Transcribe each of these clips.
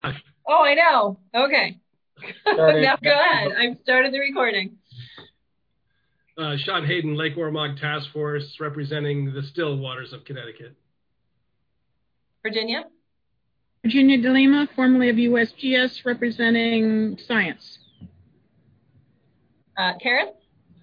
Oh, I know. Okay. Now go ahead. I've started the recording. Sean Hayden, Lake Ormond Task Force, representing the still waters of Connecticut. Virginia? Virginia de Lima, formerly of USGS, representing science. Karen?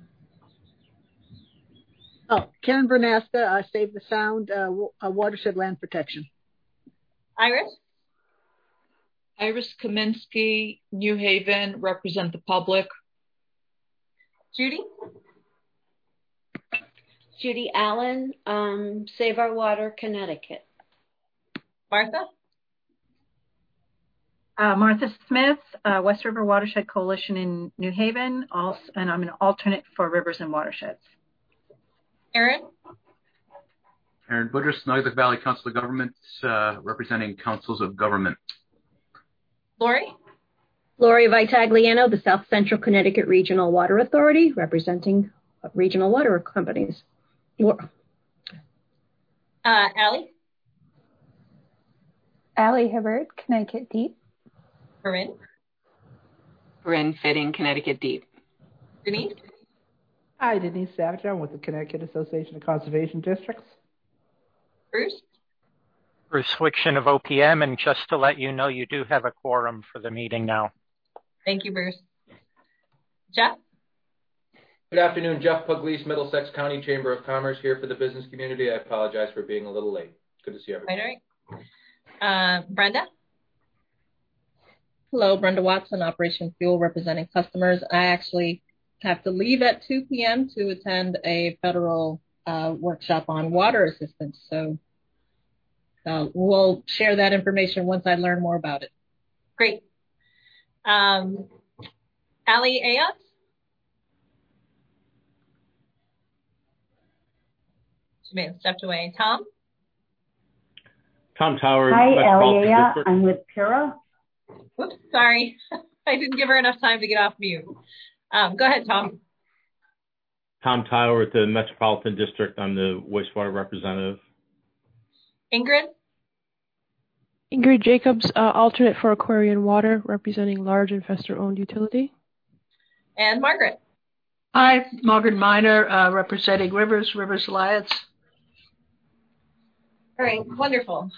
Karen Bernaska, Save the Sound, Watershed Land Protection. Iris? Iris Kaminsky, New Haven, represent the public. Judy? Judy Allen, Save Our Water, Connecticut. Martha? Martha Smith, West River Watershed Coalition in New Haven, and I'm an alternate for Rivers and Watersheds. Aaron? Aaron Budrus, Northern Valley Council of Governments, representing councils of government. Lori? Lori Vitagliano, the South Central Connecticut Regional Water Authority, representing regional water companies. Allie? Allie Hibbert, Connecticut Deep. Corinne? Corinne Fitting, Connecticut Deep. Denise? Hi, Denise Savage. I'm with the Connecticut Association of Conservation Districts. Bruce? Bruce Wickson of OPM, and just to let you know, you do have a quorum for the meeting now. Thank you, Bruce. Jeff? Good afternoon, Jeff Pugliese, Middlesex County Chamber of Commerce, here for the business community. I apologize for being a little late. Good to see everyone. All right. Brenda? Hello, Brenda Watson, Operation Fuel, representing customers. I actually have to leave at 2 p.m. to attend a federal workshop on water assistance. So we'll share that information once I learn more about it. Great. Ali Ayat? She may have stepped away. Tom? Tom Tower. Hi, Elia. I'm with Pura. Oops, sorry. I didn't give her enough time to get off mute. Go ahead, Tom. Tom Tower with the Metropolitan District. I'm the wastewater representative. Ingrid? Ingrid Jacobs, alternate for Aquarian Water, representing large investor-owned utility. And Margaret? Hi, Margaret Miner, representing Rivers Alliance. All right, wonderful.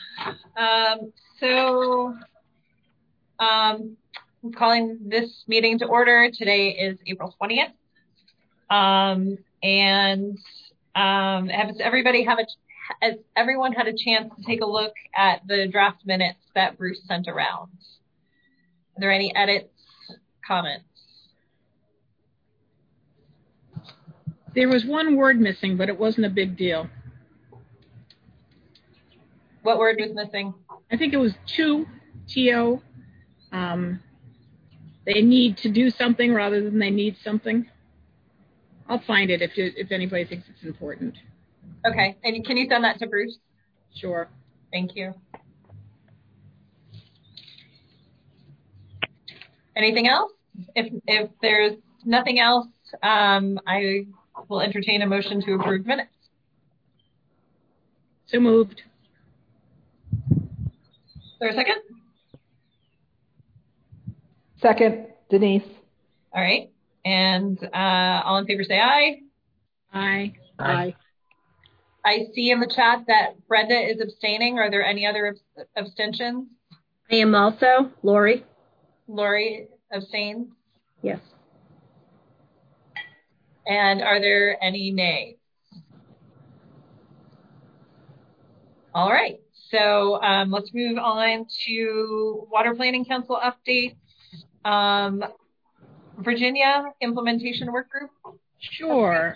I'm calling this meeting to order. Today is April 20th. Has everyone had a chance to take a look at the draft minutes that Bruce sent around? Are there any edits, comments? There was one word missing, but it wasn't a big deal. What word was missing? I think it was T-O. They need to do something rather than they need something. I'll find it if anybody thinks it's important. Okay, and can you send that to Bruce? Sure. Thank you. Anything else? If there's nothing else, I will entertain a motion to approve minutes. So moved. Is there a second? Second, Denise. All right. And all in favor say aye. Aye. Aye. I see in the chat that Brenda is abstaining. Are there any other abstentions? I am also. Lori? Lori abstains? Yes. And are there any nays? All right. So let's move on to Water Planning Council updates. Virginia, Implementation Work Group? Sure.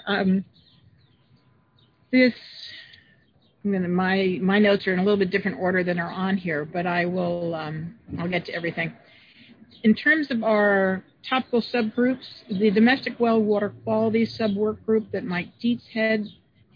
My notes are in a little bit different order than are on here, but I'll get to everything. In terms of our topical subgroups, the Domestic Well Water Quality Sub-Work Group that Mike Dietz heads,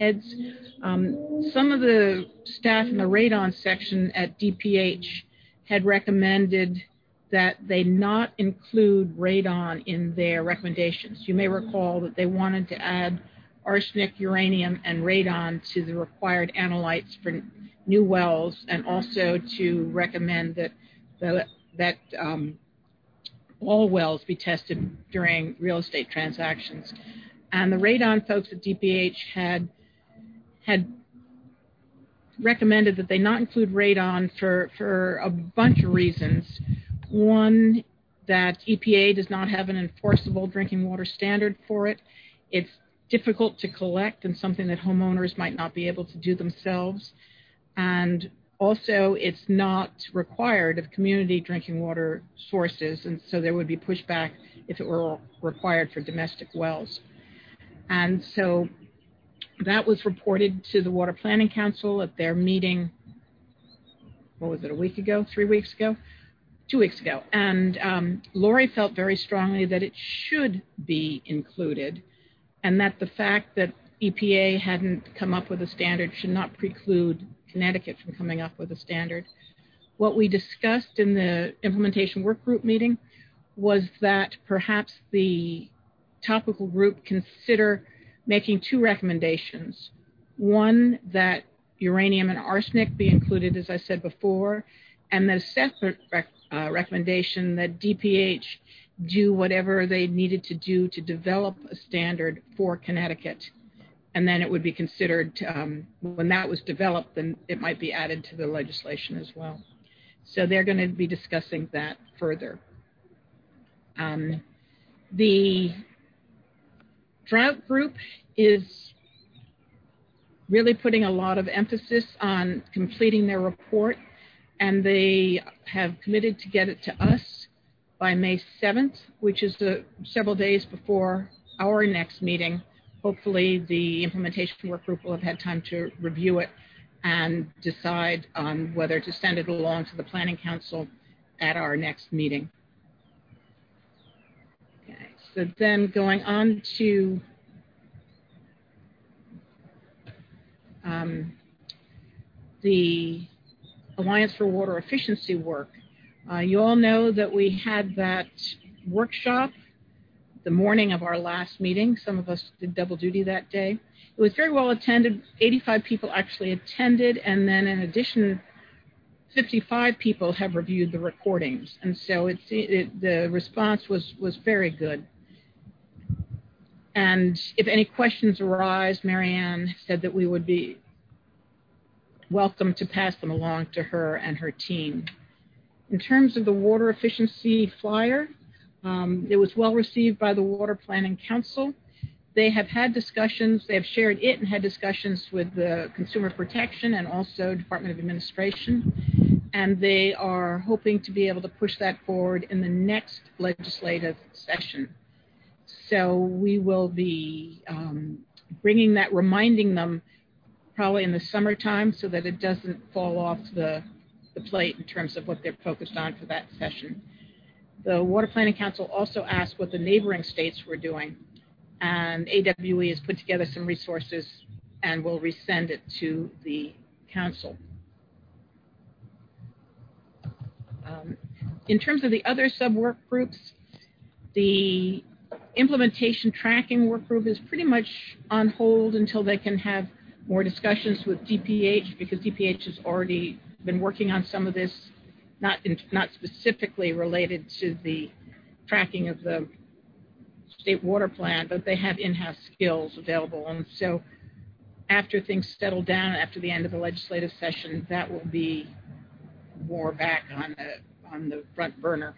some of the staff in the radon section at DPH had recommended that they not include radon in their recommendations. You may recall that they wanted to add arsenic, uranium, and radon to the required analytes for new wells, and also to recommend that the that all wells be tested during real estate transactions. And the radon folks at DPH had recommended that they not include radon for a bunch of reasons. One, that EPA does not have an enforceable drinking water standard for it. It's difficult to collect and something that homeowners might not be able to do themselves. And also, it's not required of community drinking water sources, and so there would be pushback if it were required for domestic wells. And so that was reported to the Water Planning Council at their meeting, what was it, a week ago, 3 weeks ago? 2 weeks ago. And Lori felt very strongly that it should be included, and that the fact that EPA hadn't come up with a standard should not preclude Connecticut from coming up with a standard. What we discussed in the implementation work group meeting was that perhaps the topical group consider making two recommendations. One, that uranium and arsenic be included, as I said before, and the separate recommendation that DPH do whatever they needed to do to develop a standard for Connecticut. And then it would be considered, when that was developed, then it might be added to the legislation as well. So they're going to be discussing that further. The drought group is really putting a lot of emphasis on completing their report, and they have committed to get it to us by May 7th, which is several days before our next meeting. Hopefully the implementation work group will have had time to review it and decide on whether to send it along to the Planning Council at our next meeting. Okay, so then going on to the Alliance for Water Efficiency work. You all know that we had that workshop the morning of our last meeting. Some of us did double duty that day. It was very well attended. 85 people actually attended, and then in addition, 55 people have reviewed the recordings. And so the response was very good. And if any questions arise, Marianne said that we would be welcome to pass them along to her and her team. In terms of the water efficiency flyer, it was well received by the Water Planning Council. They have had discussions, they have shared it and had discussions with the Consumer Protection and also Department of Administration. And they are hoping to be able to push that forward in the next legislative session. So we will be bringing that, reminding them probably in the summertime so that it doesn't fall off the plate in terms of what they're focused on for that session. The Water Planning Council also asked what the neighboring states were doing, and AWE has put together some resources and will resend it to the council. In terms of the other sub-work groups, the implementation tracking work group is pretty much on hold until they can have more discussions with DPH, because DPH has already been working on some of this, not specifically related to the tracking of the state water plan, but they have in-house skills available. And so after things settle down, after the end of the legislative session, that will be more back on the front burner.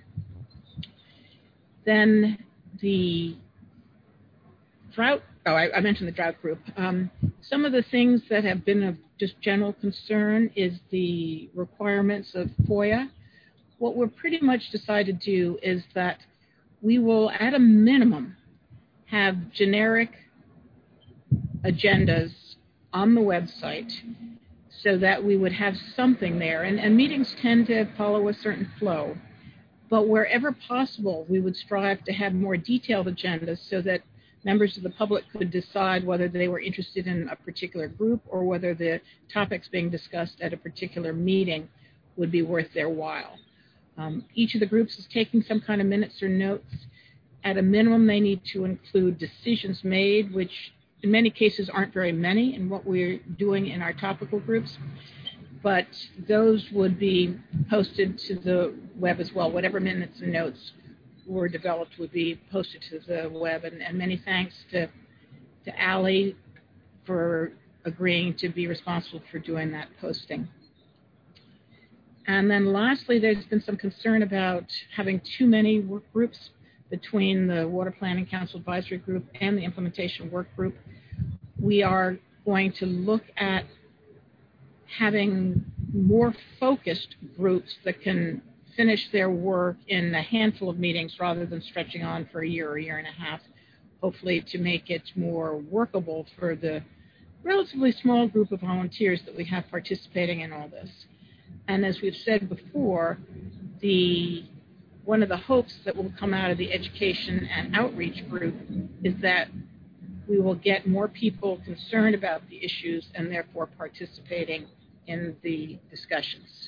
Then the drought, I mentioned the drought group. Some of the things that have been of just general concern is the requirements of FOIA. What we're pretty much decided to do is that we will, at a minimum, have generic agendas on the website so that we would have something there. And meetings tend to follow a certain flow. But wherever possible, we would strive to have more detailed agendas so that members of the public could decide whether they were interested in a particular group or whether the topics being discussed at a particular meeting would be worth their while. Each of the groups is taking some kind of minutes or notes. At a minimum, they need to include decisions made, which in many cases aren't very many in what we're doing in our topical groups. but those would be posted to the web as well. Whatever minutes and notes were developed would be posted to the web. And many thanks to Allie for agreeing to be responsible for doing that posting. And then lastly, there's been some concern about having too many work groups between the Water Planning Council Advisory Group and the Implementation Work Group. We are going to look at having more focused groups that can finish their work in a handful of meetings rather than stretching on for a year or a year and a half, hopefully to make it more workable for the relatively small group of volunteers that we have participating in all this. And as we've said before, one of the hopes that will come out of the education and outreach group is that we will get more people concerned about the issues and therefore participating in the discussions.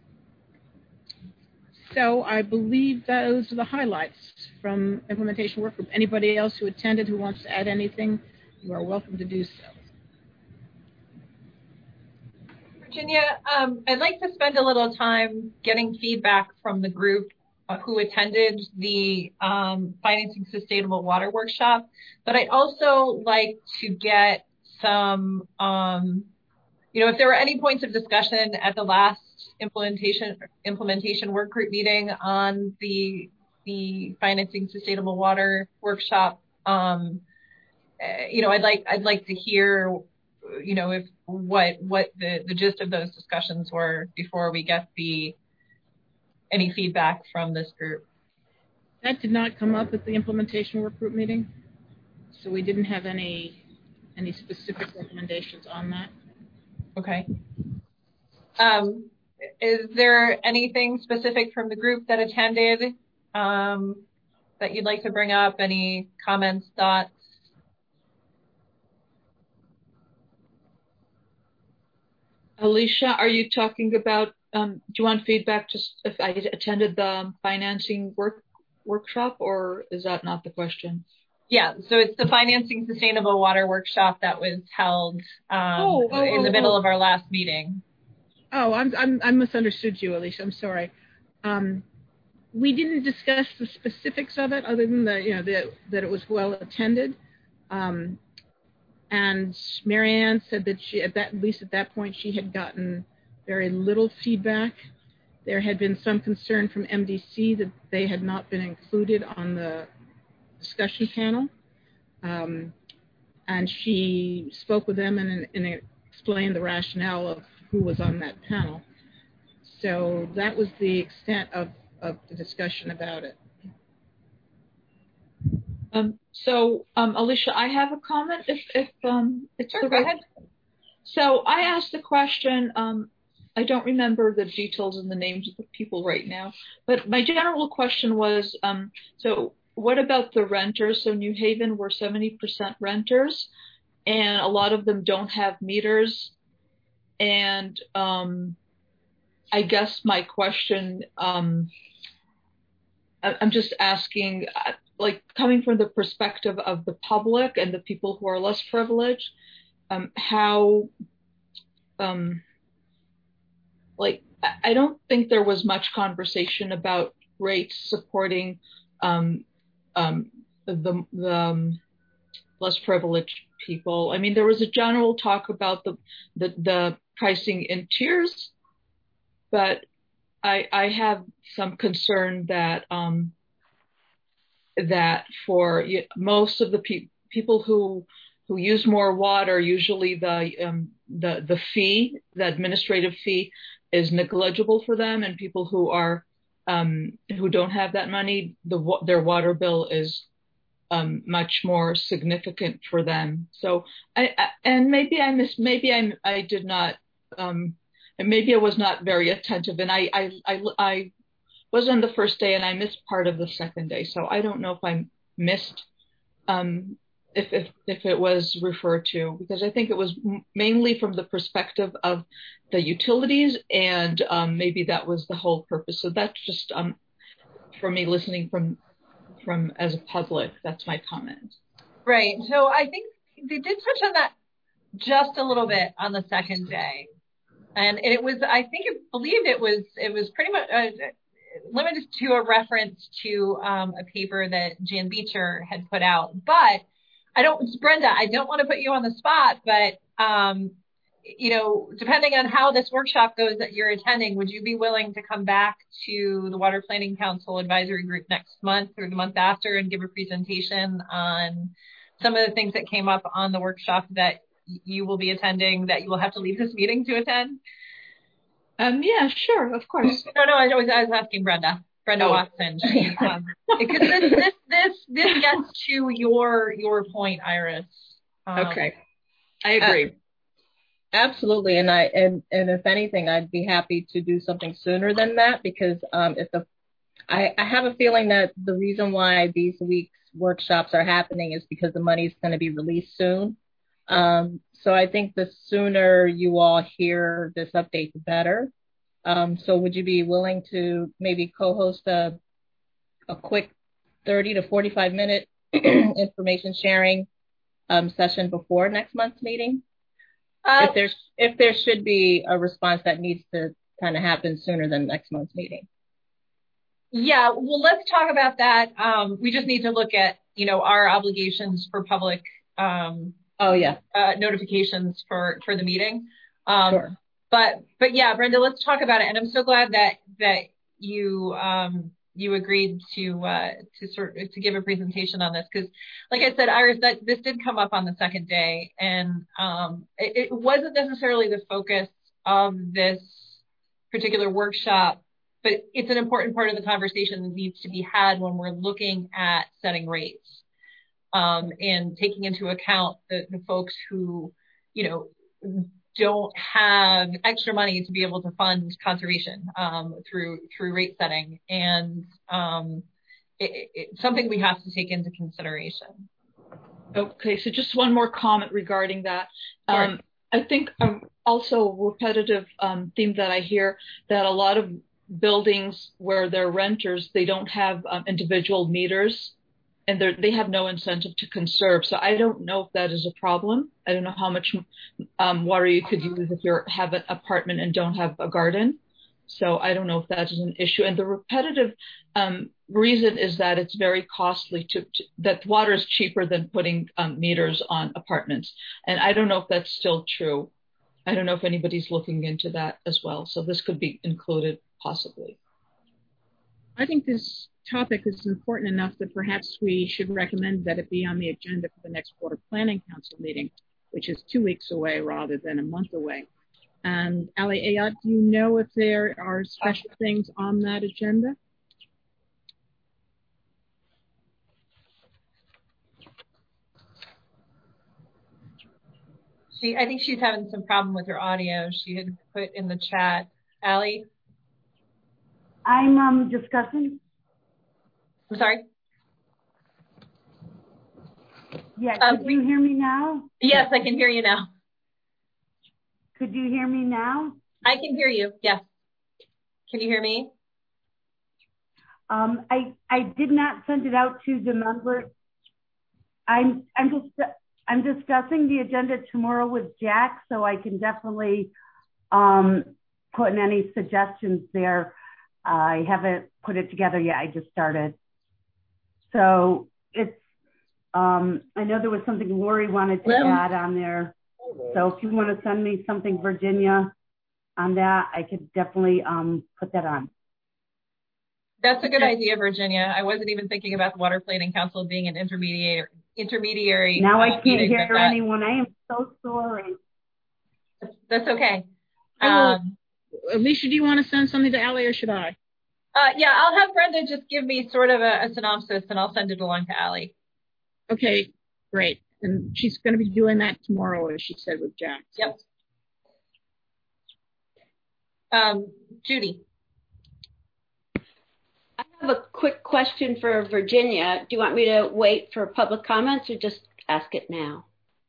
So I believe those are the highlights from Implementation Work Group. Anybody else who attended who wants to add anything, you are welcome to do so. Virginia, I'd like to spend a little time getting feedback from the group who attended the Financing Sustainable Water Workshop, but I'd also like to get some, if there were any points of discussion at the last implementation work group meeting on the Financing Sustainable Water Workshop, I'd like to hear, what the gist of those discussions were before we get any feedback from this group. That did not come up at the implementation work group meeting, so we didn't have any specific recommendations on that. Okay. Is there anything specific from the group that attended that you'd like to bring up? Any comments, thoughts? Alicia, are you talking about, do you want feedback just if I attended the financing workshop, or is that not the question? Yeah, so it's the Financing Sustainable Water Workshop that was held in the middle of our last meeting. Oh, I misunderstood you, Alicia. I'm sorry. We didn't discuss the specifics of it, other than that it was well attended. And Marianne said that at least at that point, she had gotten very little feedback. There had been some concern from MDC that they had not been included on the discussion panel. And she spoke with them and explained the rationale of who was on that panel. So that was the extent of the discussion about it. Alicia, I have a comment if it's sure, go ahead. So I asked the question, I don't remember the details and the names of the people right now, but my general question was, so what about the renters? So New Haven were 70% renters, and a lot of them don't have meters. And I guess my question, I'm just asking, like coming from the perspective of the public and the people who are less privileged, how, I don't think there was much conversation about rates supporting the less privileged people. I mean, there was a general talk about the pricing in tiers, but I have some concern that that for most of the people who use more water, usually the fee, the administrative fee, is negligible for them, and people who are who don't have that money, their water bill is much more significant for them. So maybe I did not, and maybe I was not very attentive, and I was on the first day and I missed part of the second day. So I don't know if I missed if it was referred to, because I think it was mainly from the perspective of the utilities, and maybe that was the whole purpose. So that's just for me listening from as a public, that's my comment. Right. So I think they did touch on that just a little bit on the second day. And it was, I believe it was pretty much limited to a reference to a paper that Jan Beecher had put out. But Brenda, I don't want to put you on the spot, but depending on how this workshop goes that you're attending, would you be willing to come back to the Water Planning Council Advisory Group next month or the month after and give a presentation on some of the things that came up on the workshop that you will be attending that you will have to leave this meeting to attend? Yeah, sure, of course. No, I was asking Brenda Watson. Because this gets to your point, Iris. Okay, I agree. Absolutely, and if anything, I'd be happy to do something sooner than that, because I have a feeling that the reason why these week's workshops are happening is because the money is going to be released soon. So I think the sooner you all hear this update, the better. So would you be willing to maybe co-host a quick 30 to 45 minute information sharing session before next month's meeting? If there should be a response that needs to kind of happen sooner than next month's meeting. Yeah, well, let's talk about that. We just need to look at, our obligations for public notifications for the meeting. Sure. But yeah, Brenda, let's talk about it. And I'm so glad that you agreed to give a presentation on this, because like I said, Iris, that this did come up on the second day, and it wasn't necessarily the focus of this particular workshop, but it's an important part of the conversation that needs to be had when we're looking at setting rates, and taking into account the folks who, don't have extra money to be able to fund conservation through rate setting, and it's something we have to take into consideration. Okay, so just one more comment regarding that. Sure. I think also repetitive theme that I hear, that a lot of buildings where they're renters, they don't have individual meters, and they have no incentive to conserve. So I don't know if that is a problem. I don't know how much water you could use if you have an apartment and don't have a garden. So I don't know if that is an issue. And the repetitive reason is that it's very costly that water is cheaper than putting meters on apartments. And I don't know if that's still true. I don't know if anybody's looking into that as well. So this could be included possibly. I think this topic is important enough that perhaps we should recommend that it be on the agenda for the next Water Planning Council meeting, which is 2 weeks away rather than a month away. And Ali Ayat, do you know if there are special things on that agenda? I think she's having some problem with her audio. She had put in the chat. Ali? I'm discussing. I'm sorry? Yeah, can you hear me now? Yes, I can hear you now. Could you hear me now? I can hear you, yes. Can you hear me? I did not send it out to the members. I'm discussing the agenda tomorrow with Jack, so I can definitely put in any suggestions there. I haven't put it together yet. I just started. So it's, I know there was something Lori wanted to add on there. So if you want to send me something, Virginia, on that, I could definitely put that on. That's a good idea, Virginia. I wasn't even thinking about the Water Planning Council being an intermediary. Now I can't hear anyone. I am so sorry. That's okay. Alicia, do you want to send something to Ali, or should I? Yeah, I'll have Brenda just give me sort of a synopsis, and I'll send it along to Ali. Okay, great. And she's going to be doing that tomorrow, as she said, with Jack. Yep. Judy. I have a quick question for Virginia. Do you want me to wait for public comments or just ask it now?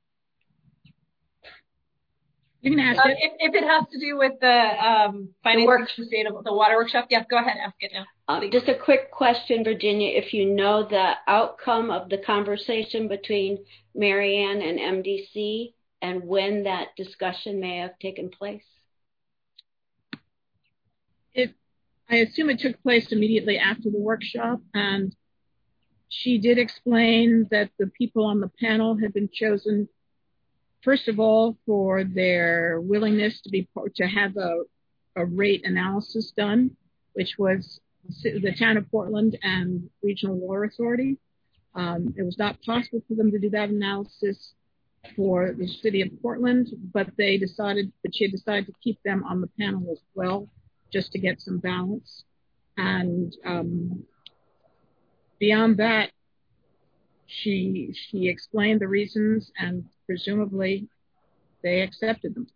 You can ask it. If it has to do with the the water workshop, yeah, go ahead, ask it now. Just a quick question, Virginia. If you know the outcome of the conversation between Marianne and MDC and when that discussion may have taken place? I assume it took place immediately after the workshop, and she did explain that the people on the panel had been chosen, first of all, for their willingness to have a rate analysis done, which was the town of Portland and Regional Water Authority. It was not possible for them to do that analysis for the city of Portland, but she decided to keep them on the panel as well, just to get some balance. And beyond that, she explained the reasons, and presumably they accepted them.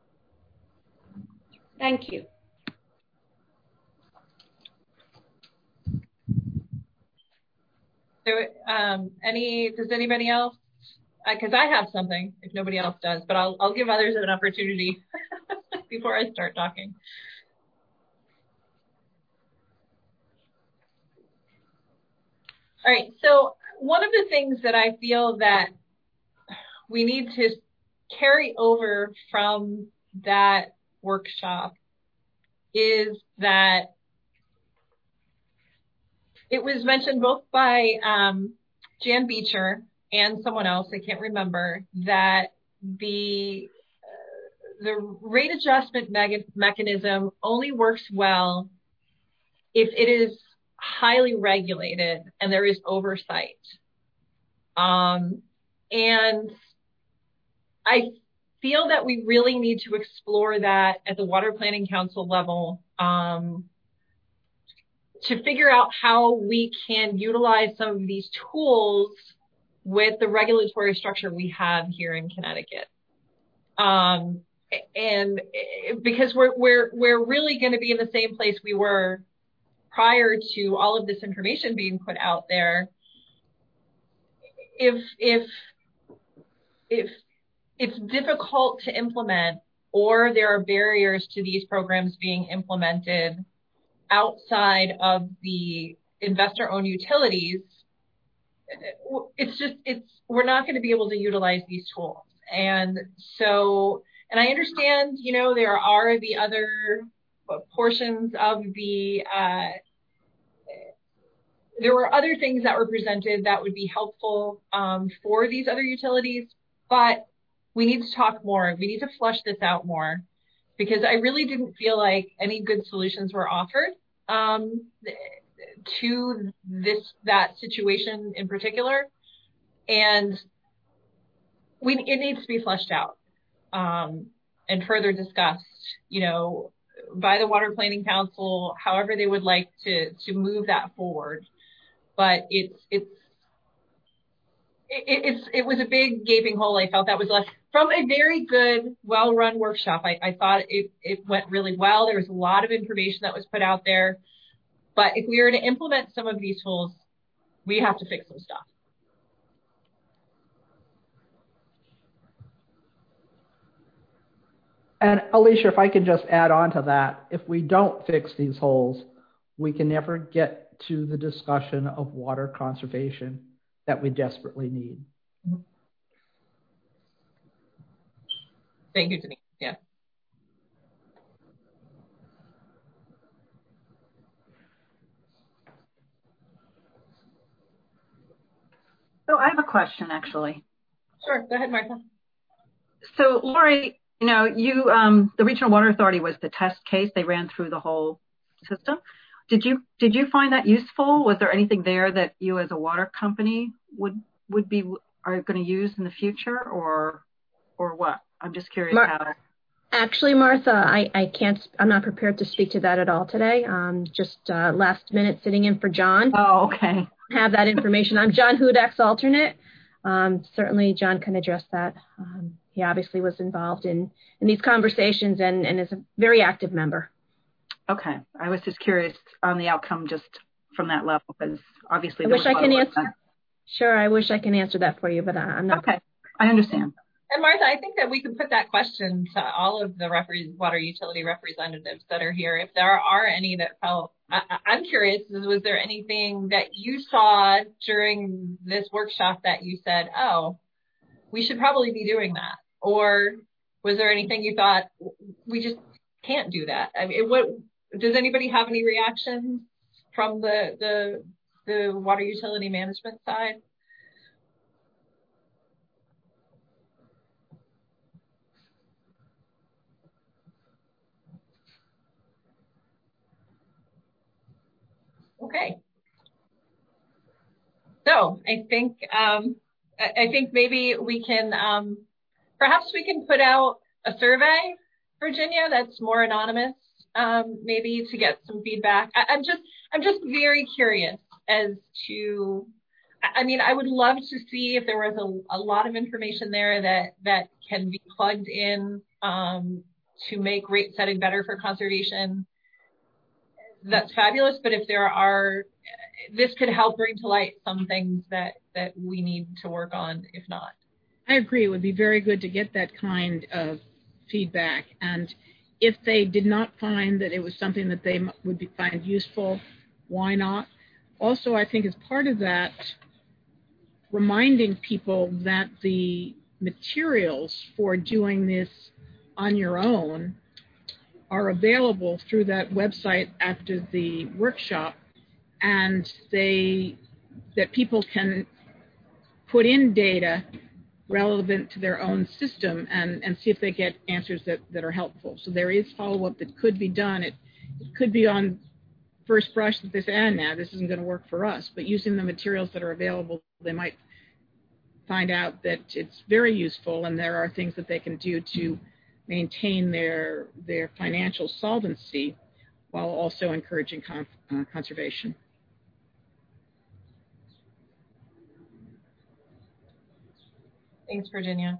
Thank you. So, does anybody else? Because I have something, if nobody else does, but I'll give others an opportunity before I start talking. All right, so one of the things that I feel that we need to carry over from that workshop is that it was mentioned both by Jan Beecher and someone else, I can't remember, that the rate adjustment mechanism only works well if it is highly regulated and there is oversight. And I feel that we really need to explore that at the Water Planning Council level, to figure out how we can utilize some of these tools with the regulatory structure we have here in Connecticut. And because we're really going to be in the same place we were prior to all of this information being put out there. If it's difficult to implement, or there are barriers to these programs being implemented outside of the investor-owned utilities, we're not going to be able to utilize these tools. And so, and I understand, there are the other portions of there were other things that were presented that would be helpful for these other utilities, but we need to talk more. We need to flush this out more, because I really didn't feel like any good solutions were offered to that situation in particular. And it needs to be fleshed out and further discussed, by the Water Planning Council, however they would like to move that forward. But it was a big gaping hole. I felt that was left from a very good, well-run workshop. I thought it went really well. There was a lot of information that was put out there. But if we were to implement some of these tools, we have to fix some stuff. And Alicia, if I can just add on to that, if we don't fix these holes, we can never get to the discussion of water conservation that we desperately need. Thank you, Denise. Yeah. So I have a question, actually. Sure. Go ahead, Martha. So, Lori, you the Regional Water Authority was the test case. They ran through the whole system. Did you find that useful? Was there anything there that you, as a water company, are going to use in the future, or what? I'm just curious how. Actually, Martha, I'm not prepared to speak to that at all today. Just last minute sitting in for John. Oh, okay. Have that information. I'm John Hudak's alternate. Certainly John can address that. He obviously was involved in these conversations and is a very active member. Okay. I was just curious on the outcome just from that level, because obviously I wish I can answer. Sure, I wish I can answer that for you, but I'm not. Okay. I understand. And Martha, I think that we could put that question to all of the water utility representatives that are here. If there are any that felt, I'm curious, was there anything that you saw during this workshop that you said, oh, we should probably be doing that? Or was there anything you thought, we just can't do that? I mean, Does anybody have any reactions from the water utility management side? Okay. So I think maybe we can perhaps we can put out a survey, Virginia, that's more anonymous, maybe to get some feedback. I'm just very curious as to. I mean, I would love to see if there was a lot of information there that can be plugged in to make rate setting better for conservation. That's fabulous. But if there are, this could help bring to light some things that we need to work on, if not. I agree. It would be very good to get that kind of feedback. And if they did not find that it was something that they would find useful, why not? Also, I think as part of that, reminding people that the materials for doing this on your own are available through that website after the workshop, and that people can put in data relevant to their own system and see if they get answers that are helpful. So there is follow-up that could be done. It could be on first brush that they say, nah, this isn't going to work for us. But using the materials that are available, they might find out that it's very useful, and there are things that they can do to maintain their financial solvency while also encouraging conservation. Thanks, Virginia.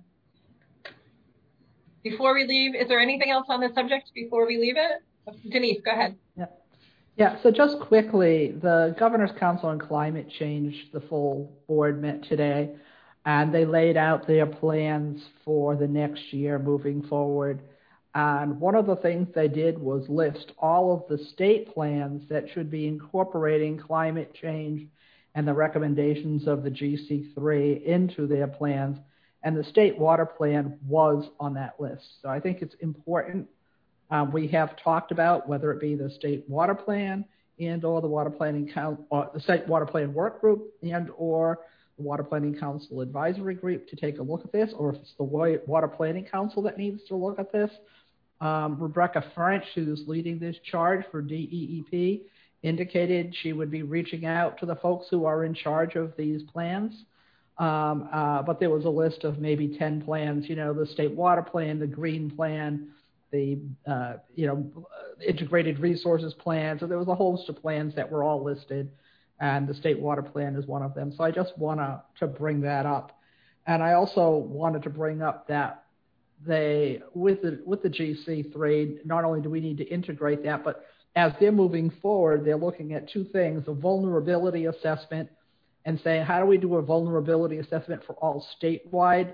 Before we leave, is there anything else on the subject before we leave it? Denise, go ahead. Yeah, so just quickly, the Governor's Council on Climate Change, the full board met today, and they laid out their plans for the next year moving forward. And one of the things they did was list all of the state plans that should be incorporating climate change and the recommendations of the GC3 into their plans. And the state water plan was on that list. So I think it's important. We have talked about whether it be the state water plan and or the water planning the state water plan work group and or the water planning council advisory group to take a look at this, or if it's the water planning council that needs to look at this. Rebecca French, who's leading this charge for DEEP, indicated she would be reaching out to the folks who are in charge of these plans. But there was a list of maybe 10 plans, the state water plan, the green plan, the integrated resources plan. So there was a host of plans that were all listed, and the state water plan is one of them. So I just want to bring that up. And I also wanted to bring up that with the GC3, not only do we need to integrate that, but as they're moving forward, they're looking at two things: a vulnerability assessment, and saying, how do we do a vulnerability assessment for all statewide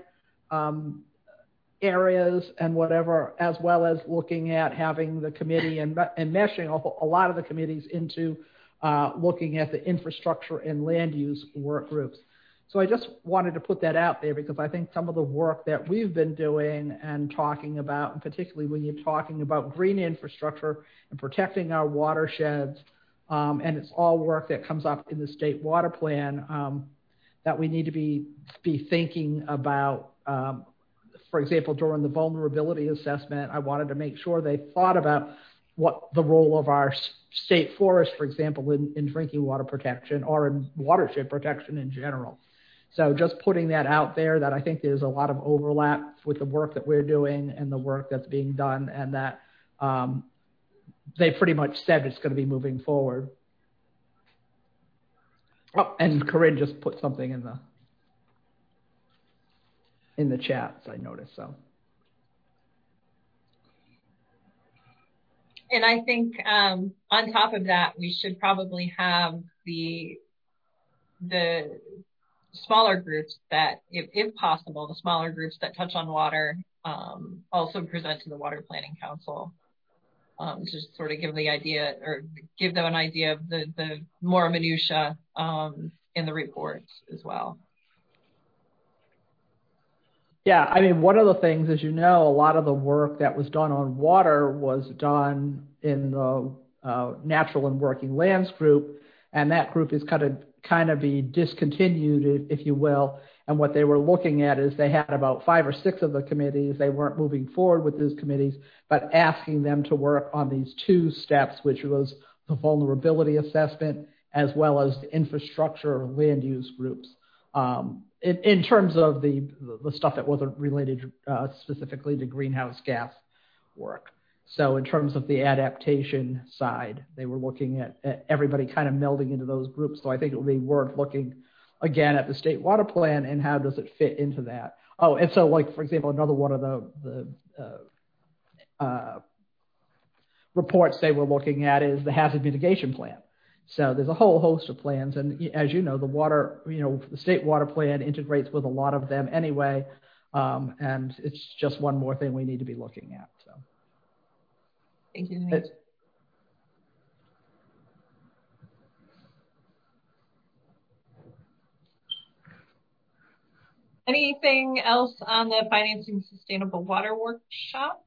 areas and whatever, as well as looking at having the committee and meshing a lot of the committees into looking at the infrastructure and land use work groups. So I just wanted to put that out there because I think some of the work that we've been doing and talking about, and particularly when you're talking about green infrastructure and protecting our watersheds, and it's all work that comes up in the state water plan, that we need to be thinking about. For example, during the vulnerability assessment, I wanted to make sure they thought about what the role of our state forest, for example, in drinking water protection or in watershed protection in general. So just putting that out there, that I think there's a lot of overlap with the work that we're doing and the work that's being done, and that they pretty much said it's going to be moving forward. Oh, and Corinne just put something in the chat, I noticed. So. And I think on top of that, we should probably have the smaller groups that, if possible, the smaller groups that touch on water also present to the Water Planning Council. Just sort of give the idea, or give them an idea of the more minutia in the reports as well. Yeah, I mean, one of the things, as you know, a lot of the work that was done on water was done in the Natural and Working Lands group, and that group is kind of be discontinued, if you will. And what they were looking at is they had about 5 or 6 of the committees. They weren't moving forward with those committees, but asking them to work on these 2 steps, which was the vulnerability assessment as well as the infrastructure land use groups. In terms of the stuff that wasn't related specifically to greenhouse gas work. So in terms of the adaptation side, they were looking at everybody kind of melding into those groups. So I think it would be worth looking again at the state water plan and how does it fit into that. Oh, and so like, for example, another one of the reports they were looking at is the hazard mitigation plan. So there's a whole host of plans. And as you know, the state water plan integrates with a lot of them anyway. And it's just one more thing we need to be looking at. So. Thank you. Anything else on the Financing Sustainable Water workshop?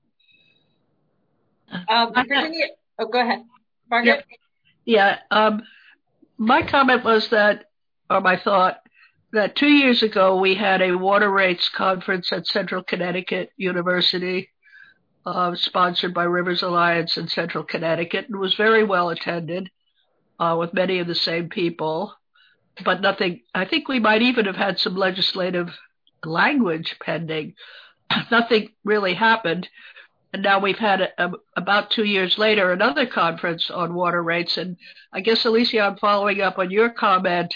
Virginia, go ahead. Margaret? Yeah. My comment was that, or my thought, that 2 years ago we had a water rates conference at Central Connecticut University, sponsored by Rivers Alliance in Central Connecticut, and was very well attended with many of the same people, but nothing. I think we might even have had some legislative language pending. Nothing really happened. And now we've had about 2 years later another conference on water rates. And I guess, Alicia, I'm following up on your comment.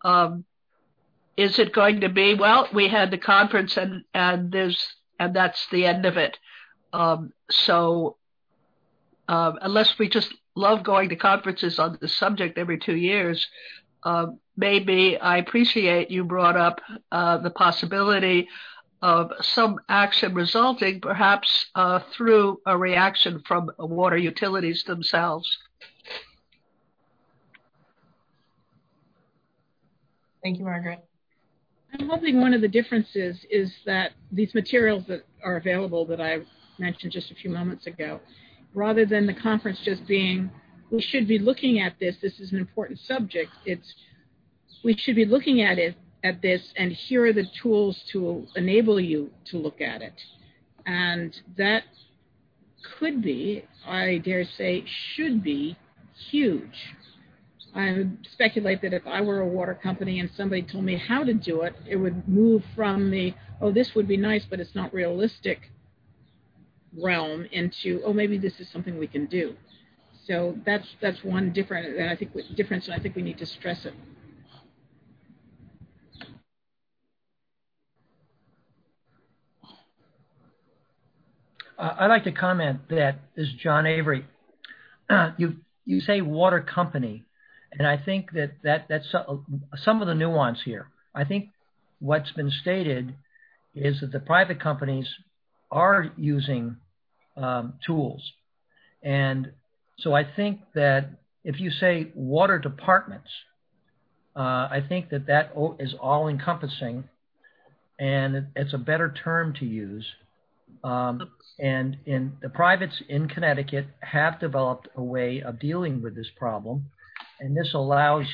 Is it going to be, well, we had the conference and that's the end of it. So unless we just love going to conferences on the subject every 2 years, maybe I appreciate you brought up the possibility of some action resulting perhaps through a reaction from water utilities themselves. Thank you, Margaret. I'm hoping one of the differences is that these materials that are available that I mentioned just a few moments ago, rather than the conference just being, we should be looking at this is an important subject, we should be looking at this, and here are the tools to enable you to look at it. And that could be, I dare say, should be huge. I would speculate that if I were a water company and somebody told me how to do it, it would move from the, oh, this would be nice, but it's not realistic realm into, oh, maybe this is something we can do. So that's one difference, and I think we need to stress it. I'd like to comment that this is John Avery. You say water company, and I think that's some of the nuance here. I think what's been stated is that the private companies are using tools. And so I think that if you say water departments, I think that is all encompassing, and it's a better term to use. And in the privates in Connecticut have developed a way of dealing with this problem, and this allows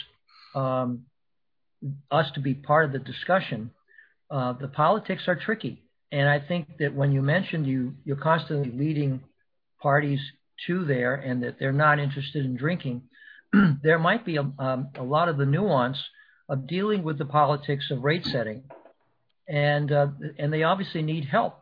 us to be part of the discussion. The politics are tricky, and I think that when you mentioned you're constantly leading parties to there, and that they're not interested in drinking, there might be a lot of the nuance of dealing with the politics of rate setting, and they obviously need help.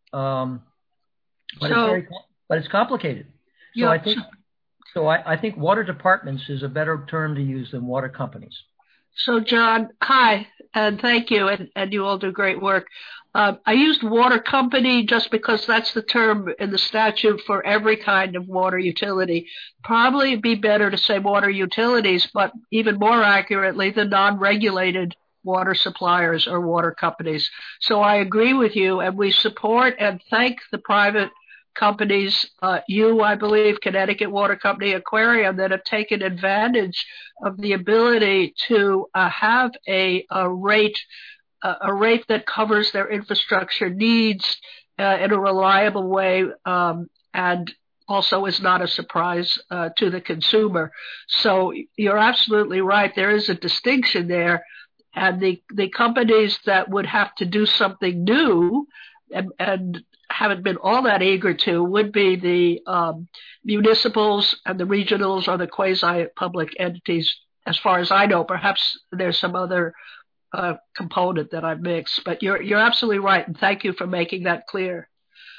But it's complicated. So yeah, I think water departments is a better term to use than water companies. So John, hi, and thank you, and you all do great work. I used water company just because that's the term in the statute for every kind of water utility. Probably it'd be better to say water utilities, but even more accurately, the non-regulated water suppliers or water companies. So I agree with you, and we support and thank the private companies, I believe, Connecticut Water Company, Aquarium, that have taken advantage of the ability to have a rate that covers their infrastructure needs in a reliable way, and also is not a surprise to the consumer. So you're absolutely right. There is a distinction there. And the companies that would have to do something new and haven't been all that eager to would be the municipals and the regionals or the quasi-public entities, as far as I know. Perhaps there's some other component that I mixed, but you're absolutely right, and thank you for making that clear.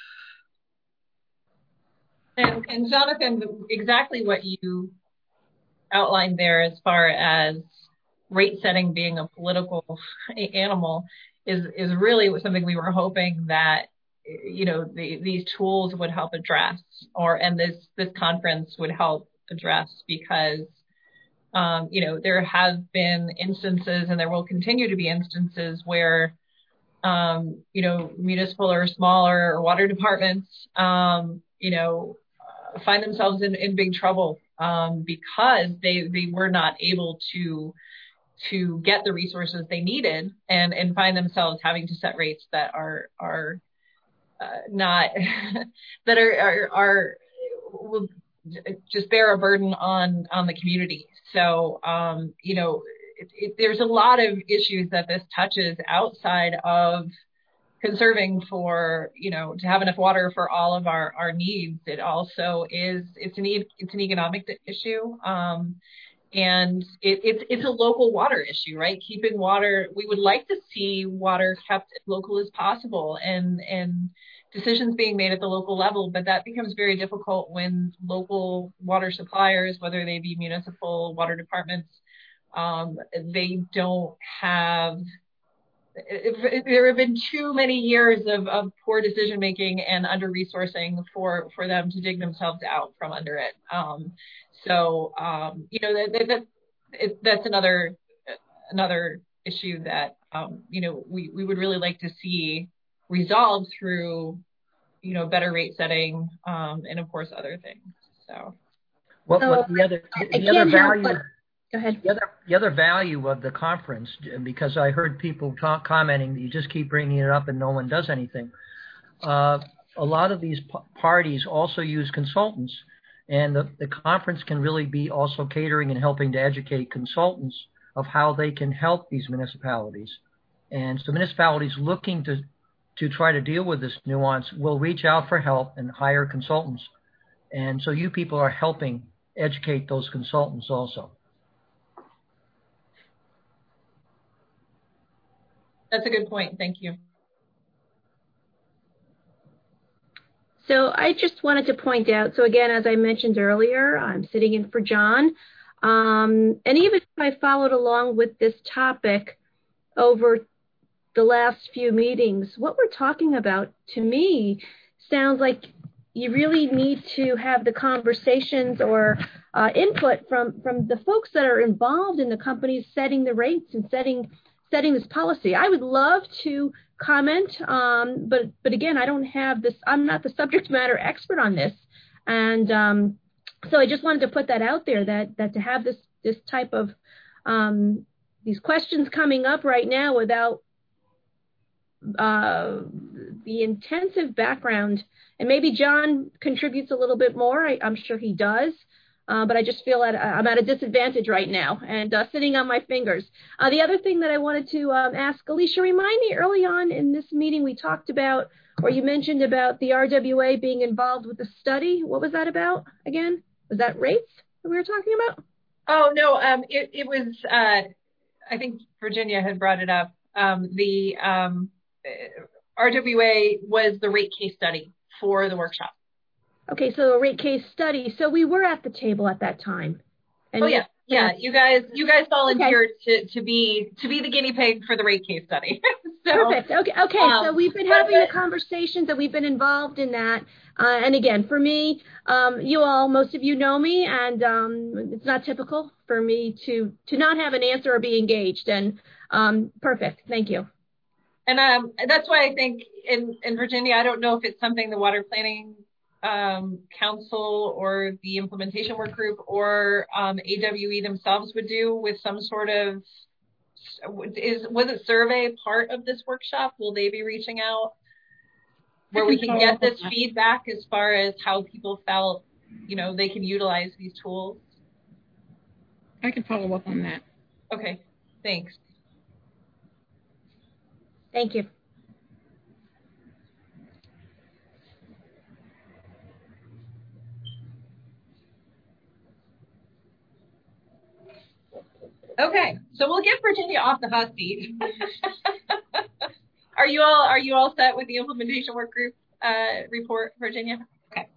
And Jonathan, exactly what you outlined there as far as rate setting being a political animal is really something we were hoping that, you know, these tools would help address, and this conference would help address, because you know, there have been instances, and there will continue to be instances where you know, municipal or smaller water departments you know, find themselves in big trouble because they were not able to get the resources they needed, and find themselves having to set rates that are not that are will just bear a burden on the community. So you know, there's a lot of issues that this touches outside of conserving for, you know, to have enough water for all of our needs. It also it's an economic issue. And it's a local water issue, right? Keeping water, we would like to see water kept as local as possible, and decisions being made at the local level, but that becomes very difficult when local water suppliers, whether they be municipal water departments, they don't have, there have been too many years of poor decision making and under resourcing for them to dig themselves out from under it. So you know, that's another issue that you know, we would really like to see resolved through, you know, better rate setting and of course other things. So what the other value? Go ahead. The other value of the conference, because I heard people commenting that you just keep bringing it up and no one does anything. A lot of these parties also use consultants, and the conference can really be also catering and helping to educate consultants of how they can help these municipalities. And so municipalities looking to try to deal with this nuance will reach out for help and hire consultants. And so you people are helping educate those consultants also. That's a good point. Thank you. So I just wanted to point out, so again, as I mentioned earlier, I'm sitting in for John. And even if I followed along with this topic over the last few meetings, what we're talking about to me sounds like you really need to have the conversations or input from the folks that are involved in the companies setting the rates and setting this policy. I would love to comment, but again, I don't have this. I'm not the subject matter expert on this, and so I just wanted to put that out there that to have this type of these questions coming up right now without the intensive background, and maybe John contributes a little bit more. I'm sure he does. But I just feel that I'm at a disadvantage right now and sitting on my fingers. The other thing that I wanted to ask, Alicia, remind me, early on in this meeting we talked about, or you mentioned about the RWA being involved with the study. What was that about again? Was that rates that we were talking about? Oh, no, it was, I think Virginia had brought it up. The RWA was the rate case study for the workshop. Okay, so a rate case study. So we were at the table at that time. And yeah. You guys volunteered to be the guinea pig for the rate case study. So, perfect. Okay. So we've been having the conversations and we've been involved in that. And again, for me, most of you know me, and it's not typical for me to not have an answer or be engaged. And perfect. Thank you. And that's why I think in Virginia, I don't know if it's something the Water Planning Council or the implementation work group or AWE themselves would do with some sort of, was it survey part of this workshop? Will they be reaching out? where we can get this feedback as far as how people felt, they can utilize these tools? I can follow up on that. Okay, thanks. Thank you. Okay, so we'll get Virginia off the hot seat. Are you all set with the implementation work group report, Virginia? Okay.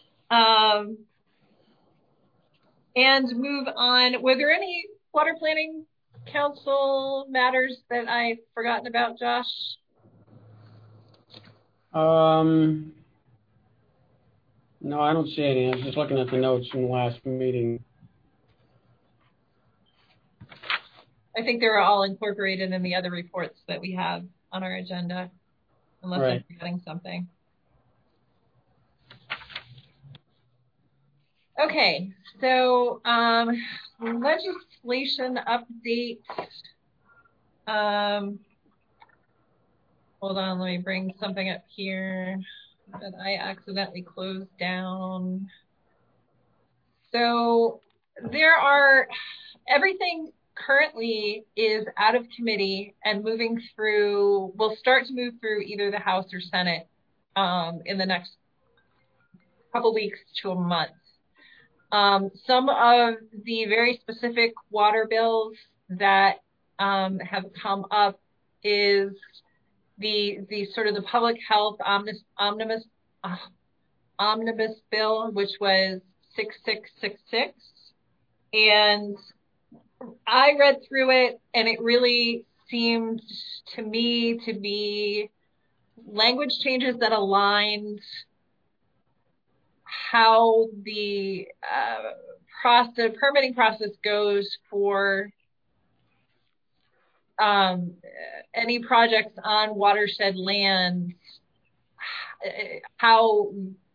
And move on. Were there any Water Planning Council matters that I've forgotten about, Josh? No, I don't see any. I was just looking at the notes from the last meeting. I think they were all incorporated in the other reports that we have on our agenda, unless I'm forgetting something. Okay, so legislation update. Hold on, let me bring something up here that I accidentally closed down. So everything currently is out of committee and will start to move through either the House or Senate in the next couple weeks to a month. Some of the very specific water bills that have come up is the sort of the public health omnibus bill, which was 6666, and I read through it, and it really seemed to me to be language changes that aligned how the permitting process goes for any projects on watershed lands, how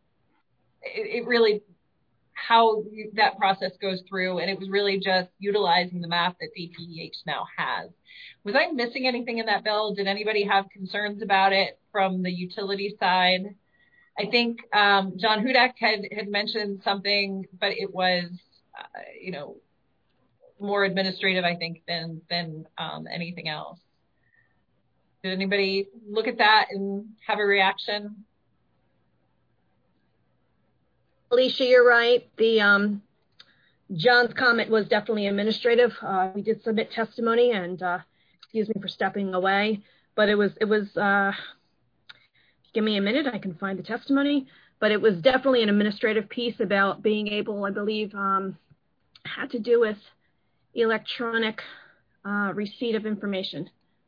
that process goes through, and it was really just utilizing the map that DPEH now has. Was I missing anything in that bill? Did anybody have concerns about it from the utility side? I think John Hudak had mentioned something, but it was, more administrative, I think, than anything else. Did anybody look at that and have a reaction? Alicia, you're right. The John's comment was definitely administrative. We did submit testimony, and excuse me for stepping away, but it was. Give me a minute, I can find the testimony. But it was definitely an administrative piece about being able, I believe, had to do with electronic receipt of information.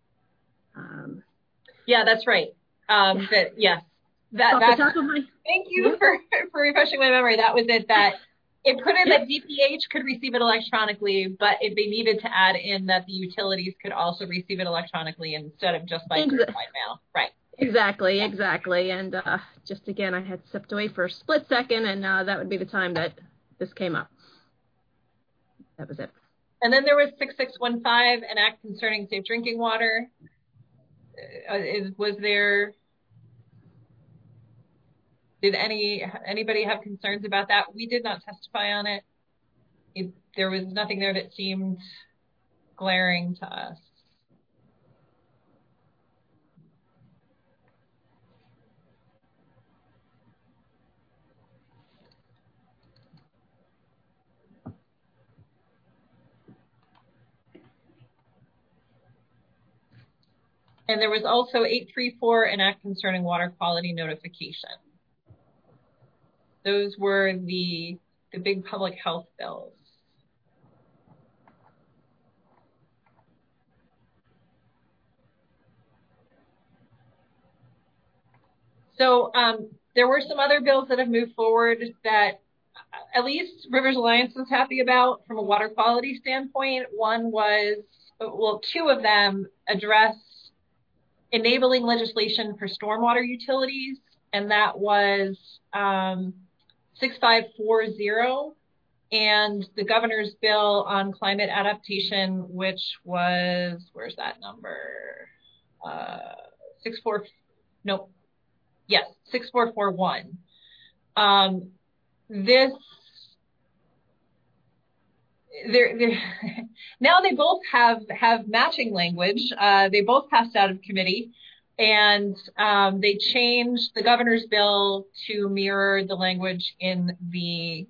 Yeah, that's right. Yes. Thank you for refreshing my memory. That was it. That it put in that DPH could receive it electronically, but if they needed to add in that the utilities could also receive it electronically instead of just by certified mail. Right. Exactly. And just again, I had stepped away for a split second, and that would be the time that this came up. That was it. And then there was 6615, an act concerning safe drinking water. Did anybody have concerns about that? We did not testify on it. There was nothing there that seemed glaring to us. And there was also 834, an act concerning water quality notification. Those were the big public health bills. So there were some other bills that have moved forward that at least Rivers Alliance was happy about from a water quality standpoint. One was, two of them address enabling legislation for stormwater utilities, and that was 6540, and the governor's bill on climate adaptation, which was, where's that number? Yes, 6441. Now they both have matching language. They both passed out of committee, and they changed the governor's bill to mirror the language in the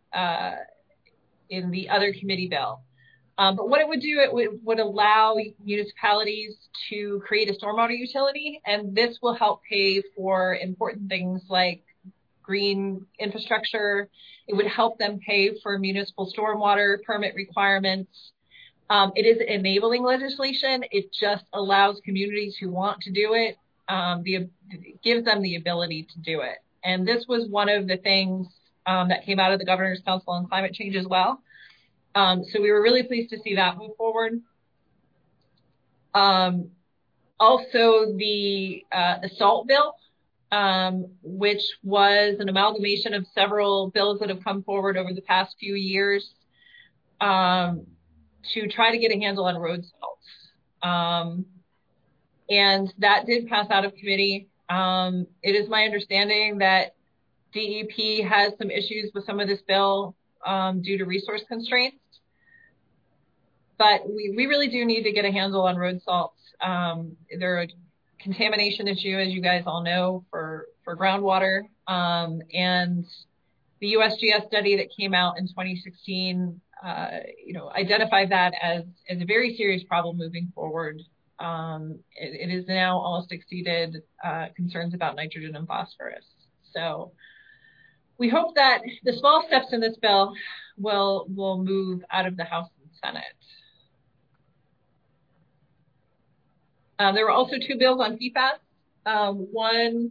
other committee bill. But what it would do, it would allow municipalities to create a stormwater utility, and this will help pay for important things like green infrastructure. It would help them pay for municipal stormwater permit requirements. It is enabling legislation. It just allows communities who want to do it, gives them the ability to do it. And this was one of the things that came out of the Governor's Council on Climate Change as well. So we were really pleased to see that move forward. Also, the SALT bill, which was an amalgamation of several bills that have come forward over the past few years to try to get a handle on road salts. And that did pass out of committee. It is my understanding that DEP has some issues with some of this bill due to resource constraints. But we really do need to get a handle on road salts. They're a contamination issue, as you guys all know, for groundwater. And the USGS study that came out in 2016, identified that as a very serious problem moving forward. It is now almost exceeded concerns about nitrogen and phosphorus. So we hope that the small steps in this bill will move out of the House and Senate. There were also two bills on PFAS. One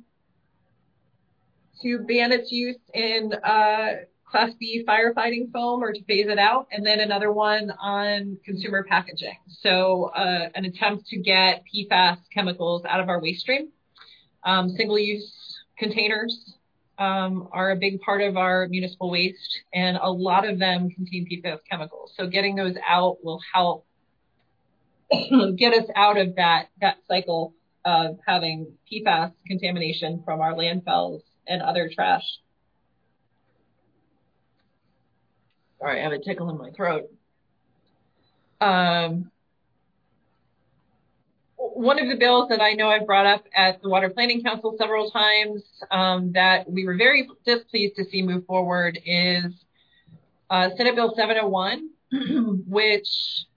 to ban its use in Class B firefighting foam or to phase it out, and then another one on consumer packaging. So an attempt to get PFAS chemicals out of our waste stream. Single-use containers are a big part of our municipal waste, and a lot of them contain PFAS chemicals. So getting those out will help get us out of that cycle of having PFAS contamination from our landfills and other trash. Sorry, I have a tickle in my throat. One of the bills that I know I've brought up at the Water Planning Council several times that we were very displeased to see move forward is Senate Bill 701, which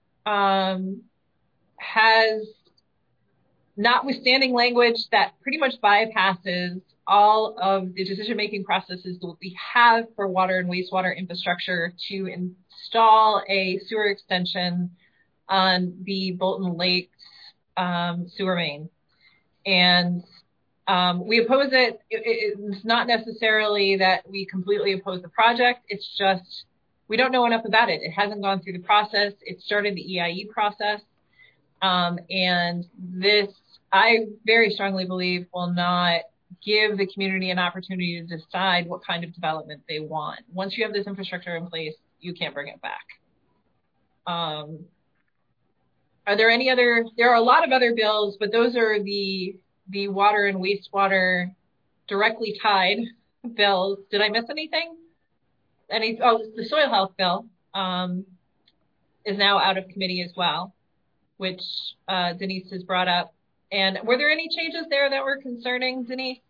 has notwithstanding language that pretty much bypasses all of the decision-making processes that we have for water and wastewater infrastructure to install a sewer extension on the Bolton Lakes sewer main. And we oppose it. It's not necessarily that we completely oppose the project. It's just we don't know enough about it. It hasn't gone through the process. It started the EIE process. And this, I very strongly believe, will not give the community an opportunity to decide what kind of development they want. Once you have this infrastructure in place, you can't bring it back. Are there any other, there are a lot of other bills, but those are the water and wastewater directly tied bills. Did I miss anything? The soil health bill is now out of committee as well, which Denise has brought up. And were there any changes there that were concerning, Denise?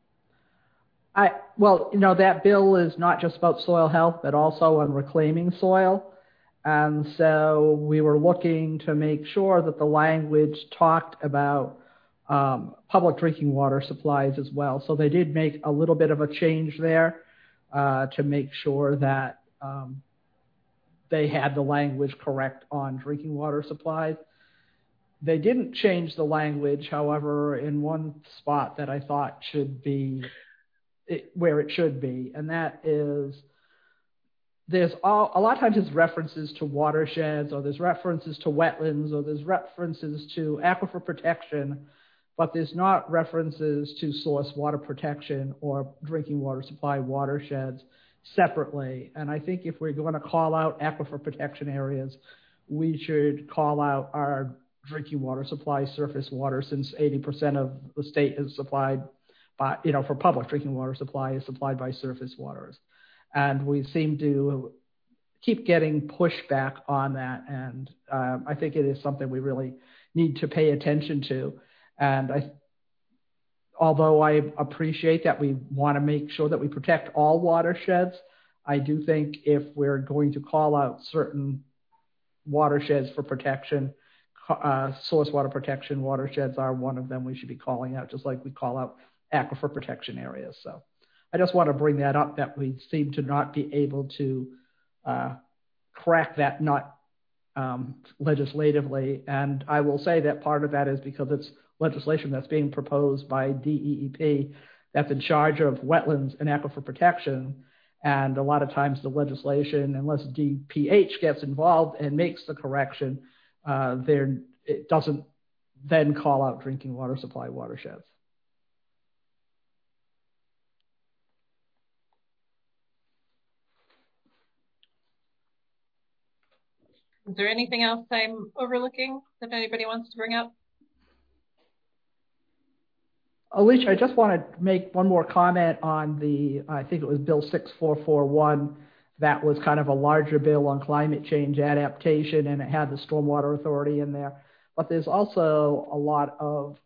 That bill is not just about soil health, but also on reclaiming soil. And so we were looking to make sure that the language talked about public drinking water supplies as well. So they did make a little bit of a change there to make sure that they had the language correct on drinking water supplies. They didn't change the language, however, in one spot that I thought should be where it should be, and that is a lot of times there's references to watersheds, or there's references to wetlands, or there's references to aquifer protection, but there's not references to source water protection or drinking water supply watersheds separately. And I think if we're going to call out aquifer protection areas, we should call out our drinking water supply surface water, since 80% of the state is supplied by, for public drinking water supply is supplied by surface waters. And we seem to keep getting pushback on that. And I think it is something we really need to pay attention to. And although I appreciate that we want to make sure that we protect all watersheds, I do think if we're going to call out certain watersheds for protection, source water protection watersheds are one of them we should be calling out, just like we call out aquifer protection areas. So I just want to bring that up, that we seem to not be able to crack that nut legislatively. And I will say that part of that is because it's legislation that's being proposed by DEEP that's in charge of wetlands and aquifer protection. And a lot of times the legislation, unless DPH gets involved and makes the correction, it doesn't then call out drinking water supply watersheds. Is there anything else I'm overlooking that anybody wants to bring up? Alicia, I just want to make one more comment on I think it was Bill 6441, that was kind of a larger bill on climate change adaptation, and it had the Stormwater Authority in there. But there's also a lot of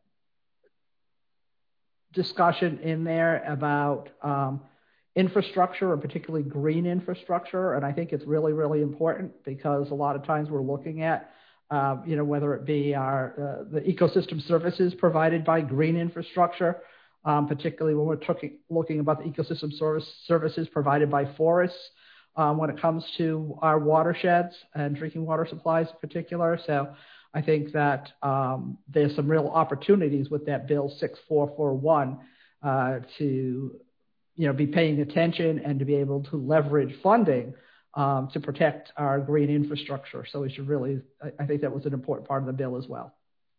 discussion in there about infrastructure, and particularly green infrastructure. And I think it's really, really important, because a lot of times we're looking at whether it be the ecosystem services provided by green infrastructure, particularly when we're looking about the ecosystem services provided by forests when it comes to our watersheds and drinking water supplies in particular. So I think that there's some real opportunities with that Bill 6441 to be paying attention and to be able to leverage funding to protect our green infrastructure. So we should really, I think that was an important part of the bill as well.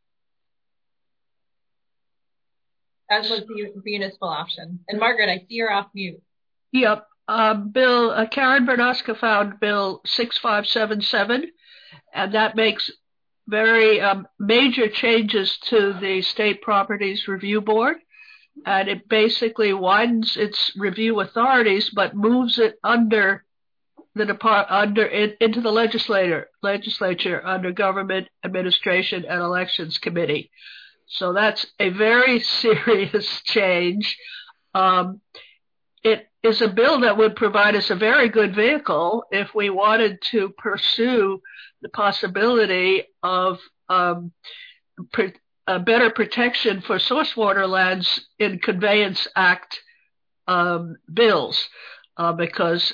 As was the municipal option. And Margaret, I see you're off mute. Yep. Karen Bernoska found Bill 6577, and that makes very major changes to the State Properties Review Board. And it basically widens its review authorities, but moves it under into the legislature under Government Administration and Elections Committee. So that's a very serious change. It is a bill that would provide us a very good vehicle if we wanted to pursue the possibility of a better protection for source water lands in Conveyance Act bills, because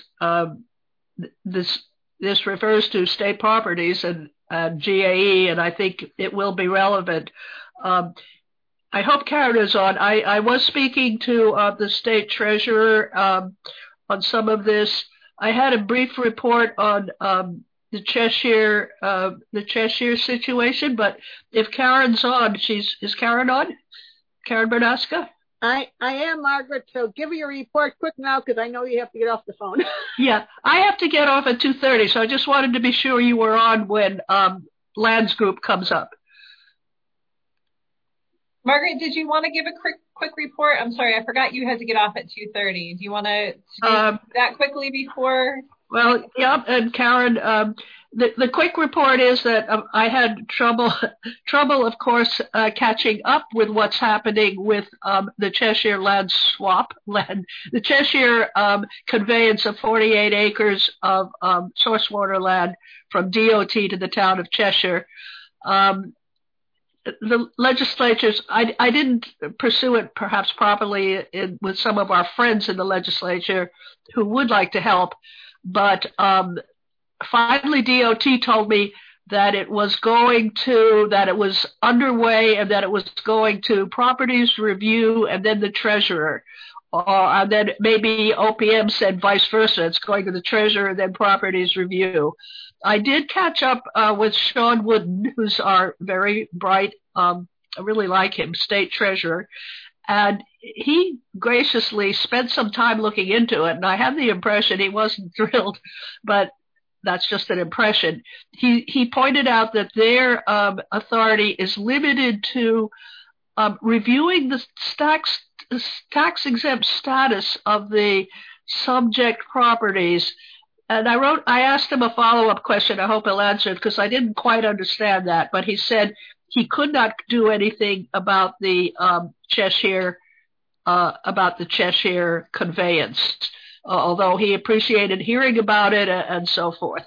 this refers to state properties and GAE, and I think it will be relevant. I hope Karen is on. I was speaking to the state treasurer on some of this. I had a brief report on the Cheshire situation, but if Karen's on, is Karen on? Karen Bernoska? I am, Margaret, so give me your report quick now, because I know you have to get off the phone. Yeah, I have to get off at 2:30, so I just wanted to be sure you were on when Lands Group comes up. Margaret, did you want to give a quick report? I'm sorry, I forgot you had to get off at 2:30. Do you want to do that quickly before? Well, yeah, and Karen, the quick report is that I had trouble, of course, catching up with what's happening with the Cheshire land swap, the Cheshire conveyance of 48 acres of source water land from DOT to the town of Cheshire. The legislatures, I didn't pursue it perhaps properly with some of our friends in the legislature who would like to help, but finally DOT told me that it was underway, and that it was going to properties review and then the treasurer. And then maybe OPM said vice versa. It's going to the treasurer and then properties review. I did catch up with Sean Wooden, who's our very bright, I really like him, state treasurer. And he graciously spent some time looking into it. And I had the impression he wasn't thrilled, but that's just an impression. He pointed out that their authority is limited to reviewing the tax exempt status of the subject properties. And I asked him a follow-up question. I hope he'll answer it because I didn't quite understand that. But he said he could not do anything about the Cheshire conveyance, although he appreciated hearing about it and so forth.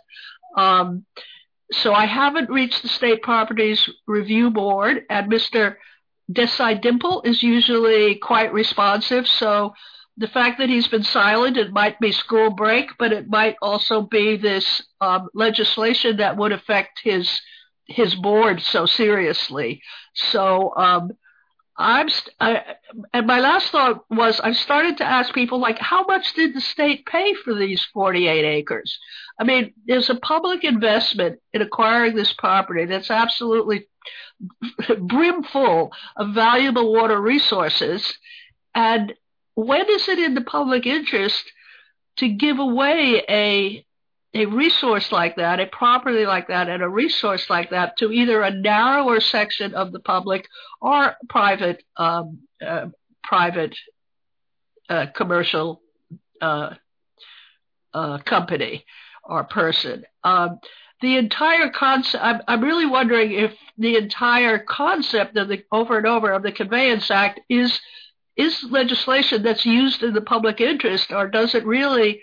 So I haven't reached the State Properties Review Board, and Mr. Desai Dimple is usually quite responsive. So the fact that he's been silent, it might be school break, but it might also be this legislation that would affect his board so seriously. So and my last thought was I started to ask people, like, how much did the state pay for these 48 acres? I mean, there's a public investment in acquiring this property that's absolutely brimful of valuable water resources. And when is it in the public interest to give away a resource like that, a property like that, and a resource like that to either a narrower section of the public or private commercial company or person? The entire concept, I'm really wondering if the entire concept of the over and over of the Conveyance Act is legislation that's used in the public interest, or does it really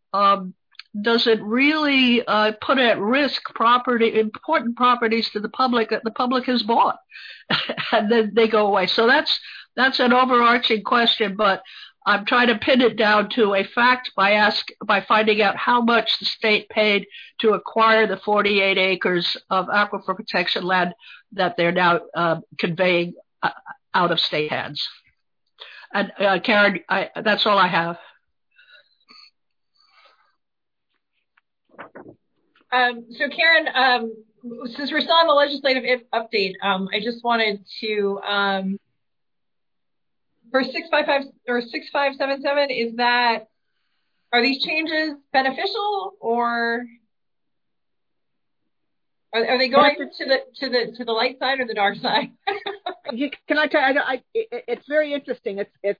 put at risk important properties to the public that the public has bought, and then they go away? So that's an overarching question, but I'm trying to pin it down to a fact by finding out how much the state paid to acquire the 48 acres of aquifer protection land that they're now conveying out of state hands. And Karen, that's all I have. So Karen, since we're still on the legislative update, I just wanted to, for 655 or 6577, are these changes beneficial, or are they going to the light side or the dark side? Can I tell you, it's very interesting.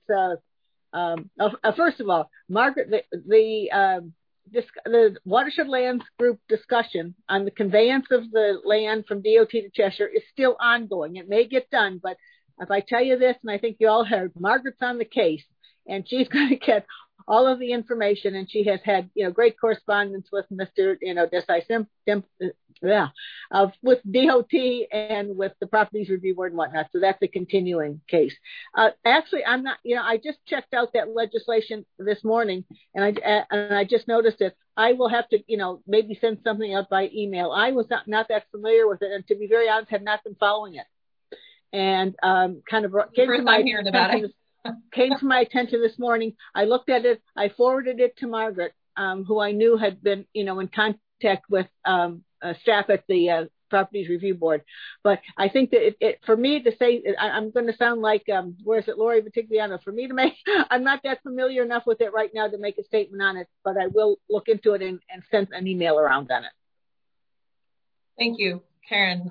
First of all, Margaret, the Watershed Lands Group discussion on the conveyance of the land from DOT to Cheshire is still ongoing. It may get done, but if I tell you this, and I think you all heard, Margaret's on the case, and she's going to get all of the information, and she has had, great correspondence with Mr. Desai with DOT and with the Properties Review Board and whatnot. So that's a continuing case. Actually, I'm not, I just checked out that legislation this morning, and I just noticed it. I will have to, maybe send something out by email. I was not that familiar with it, and to be very honest, have not been following it. And kind of came to my attention this morning. I looked at it. I forwarded it to Margaret, who I knew had been, in contact with staff at the Properties Review Board. But I think that for me to say, I'm going to sound like, Lori Vitigliano? For me to make, I'm not that familiar enough with it right now to make a statement on it, but I will look into it and send an email around on it. Thank you, Karen.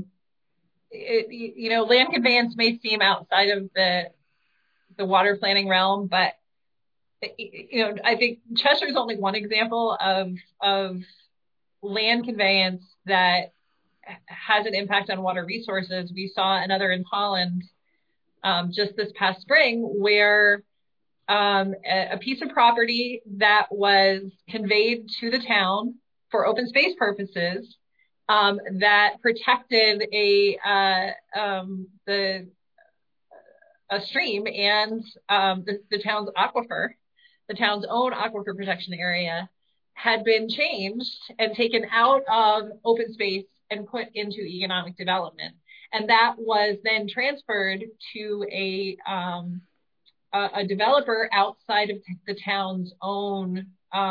Land conveyance may seem outside of the water planning realm, but I think Cheshire is only one example of land conveyance that has an impact on water resources. We saw another in Holland just this past spring, where a piece of property that was conveyed to the town for open space purposes that protected a stream and the town's aquifer, the town's own aquifer protection area, had been changed and taken out of open space and put into economic development. And that was then transferred to a developer outside of the town's own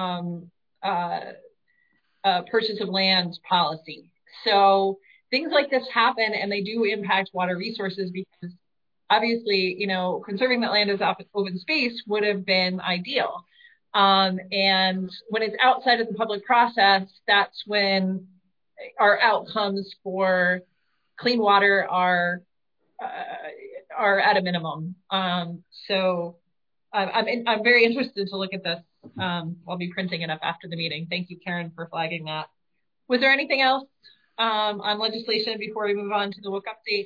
purchase of land policy. So things like this happen, and they do impact water resources, because obviously, conserving that land as open space would have been ideal. And when it's outside of the public process, that's when our outcomes for clean water are are at a minimum. So I'm very interested to look at this. I'll be printing it up after the meeting. Thank you, Karen, for flagging that. Was there anything else on legislation before we move on to the WUC update?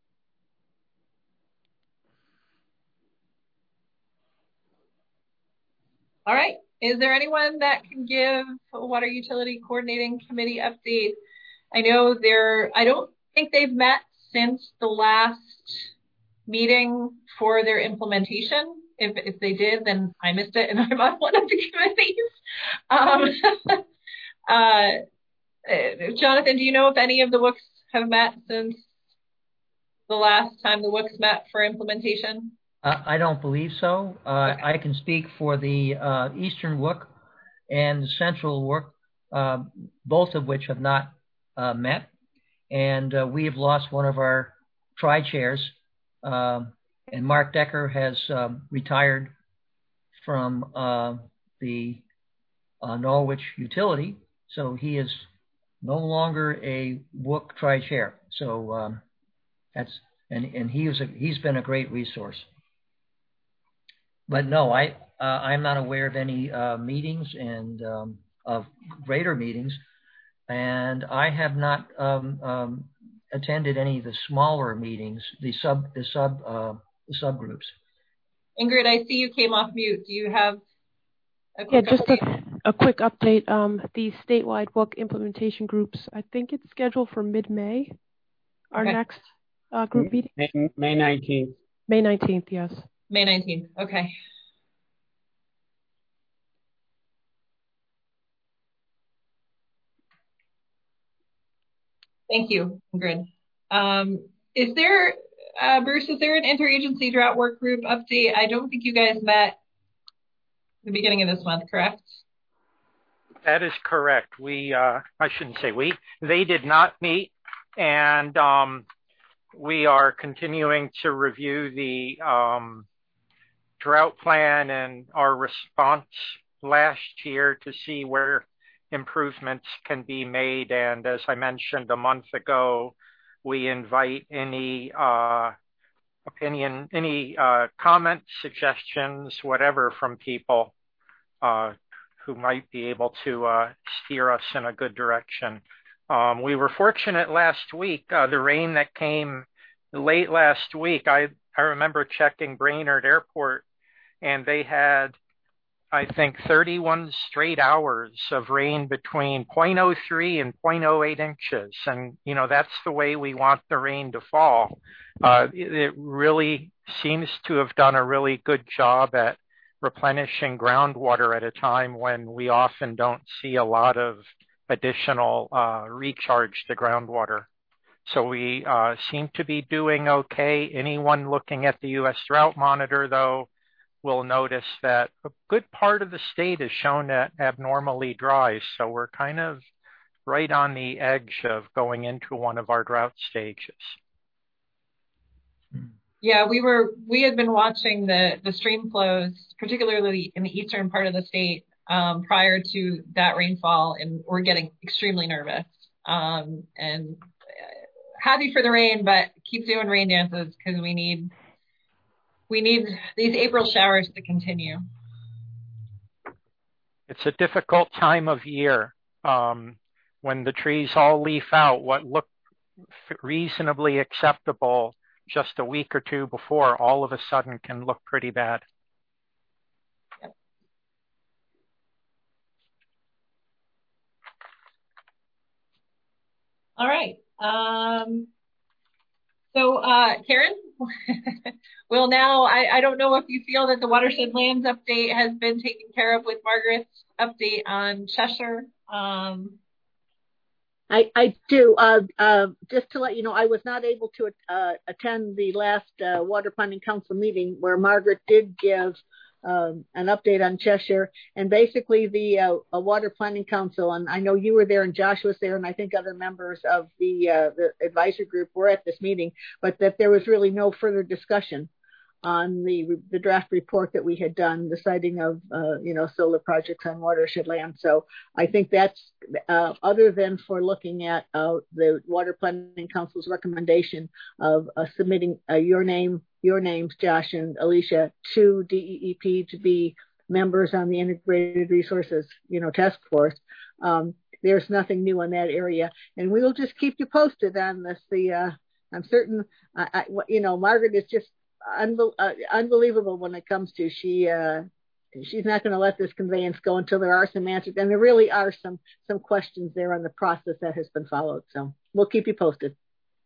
All right. Is there anyone that can give a Water Utility Coordinating Committee update? I know I don't think they've met since the last meeting for their implementation. If they did, then I missed it and I'm on one of the committees. Jonathan, do you know if any of the WUCs have met since the last time the WUCs met for implementation? I don't believe so. Okay. I can speak for the Eastern WUC and the Central WUC, both of which have not met. And we have lost one of our tri-chairs, and Mark Decker has retired from the Norwich Utility, so he is no longer a WUC tri-chair. So he's been a great resource. But no, I'm not aware of any meetings and of greater meetings, and I have not attended any of the smaller meetings, the subgroups. Ingrid, I see you came off mute. Do you have a quick update? a quick update. The statewide WUC implementation groups, I think it's scheduled for mid-May, our next group meeting. May 19th. May 19th, yes. May 19th, okay. Thank you, Ingrid. Is there, Bruce, is there an interagency drought work group update? I don't think you guys met at the beginning of this month, correct? That is correct. I shouldn't say we, they did not meet, and we are continuing to review the drought plan and our response last year to see where improvements can be made. And as I mentioned a month ago, we invite any opinion, any comments, suggestions, whatever from people who might be able to steer us in a good direction. We were fortunate last week, the rain that came late last week, I remember checking Brainerd Airport, and they had, I think, 31 straight hours of rain between 0.03 and 0.08 inches. And, you know, that's the way we want the rain to fall. It really seems to have done a really good job at replenishing groundwater at a time when we often don't see a lot of additional recharge to groundwater. So we seem to be doing okay. Anyone looking at the U.S. Drought Monitor, though, will notice that a good part of the state is shown abnormally dry. So we're kind of right on the edge of going into one of our drought stages. Yeah, we had been watching the stream flows, particularly in the eastern part of the state, prior to that rainfall, and we're getting extremely nervous. And happy for the rain, but keep doing rain dances because we need these April showers to continue. It's a difficult time of year when the trees all leaf out. What looked reasonably acceptable just a week or two before, all of a sudden can look pretty bad. Yep. All right. So, Karen, well, now I don't know if you feel that the watershed lands update has been taken care of with Margaret's update on Cheshire. I do. Just to let you know, I was not able to attend the last Water Planning Council meeting where Margaret did give an update on Cheshire, and basically the Water Planning Council, and I know you were there and Josh was there, and I think other members of the advisory group were at this meeting, but that there was really no further discussion on the draft report that we had done, the siting of, solar projects on watershed land. So I think that's, other than for looking at the Water Planning Council's recommendation of submitting your names, Josh and Alicia, to DEEP to be members on the Integrated Resources, task force. There's nothing new in that area, and we will just keep you posted on this. I'm certain, Margaret is just unbelievable when it comes to she's not going to let this conveyance go until there are some answers, and there really are some questions there on the process that has been followed. So we'll keep you posted.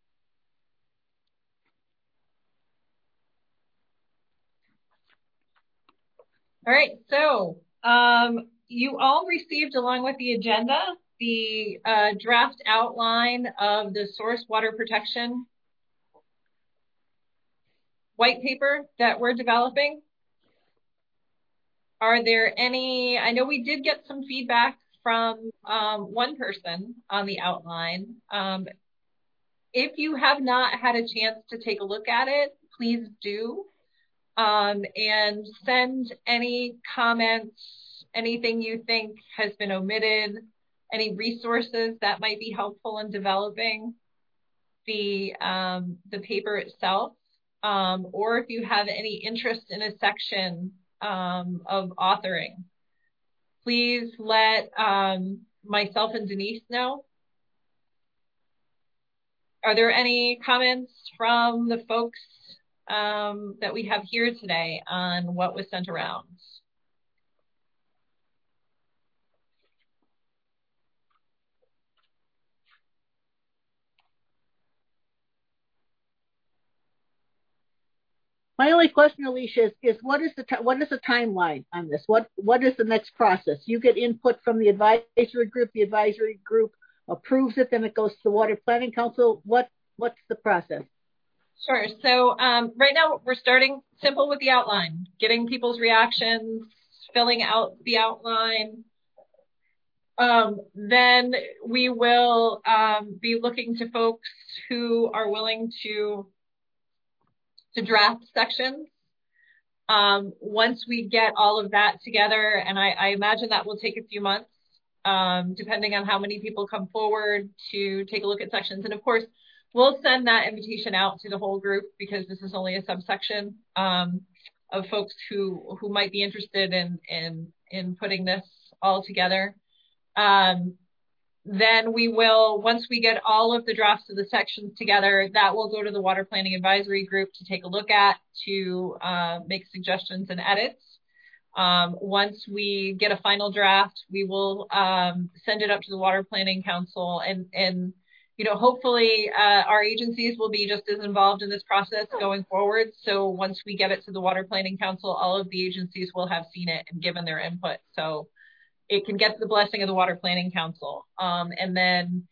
All right, so you all received, along with the agenda, the draft outline of the source water protection white paper that we're developing. Are there any, I know we did get some feedback from one person on the outline. If you have not had a chance to take a look at it, please do. And send any comments, anything you think has been omitted, any resources that might be helpful in developing the paper itself, or if you have any interest in a section of authoring, please let myself and Denise know. Are there any comments from the folks that we have here today on what was sent around? My only question, Alicia, is what is the timeline on this? What is the next process? You get input from the advisory group approves it, then it goes to the Water Planning Council. What's the process? Sure. So right now we're starting simple with the outline, getting people's reactions, filling out the outline. Then we will be looking to folks who are willing to draft sections. Once we get all of that together, and I imagine that will take a few months, depending on how many people come forward to take a look at sections. And of course, we'll send that invitation out to the whole group because this is only a subsection of folks who might be interested in putting this all together. Then we will, once we get all of the drafts of the sections together, that will go to the Water Planning Advisory Group to take a look at, to make suggestions and edits. Once we get a final draft, we will send it up to the Water Planning Council, and hopefully our agencies will be just as involved in this process going forward. So once we get it to the Water Planning Council, all of the agencies will have seen it and given their input. So it can get the blessing of the Water Planning Council. And then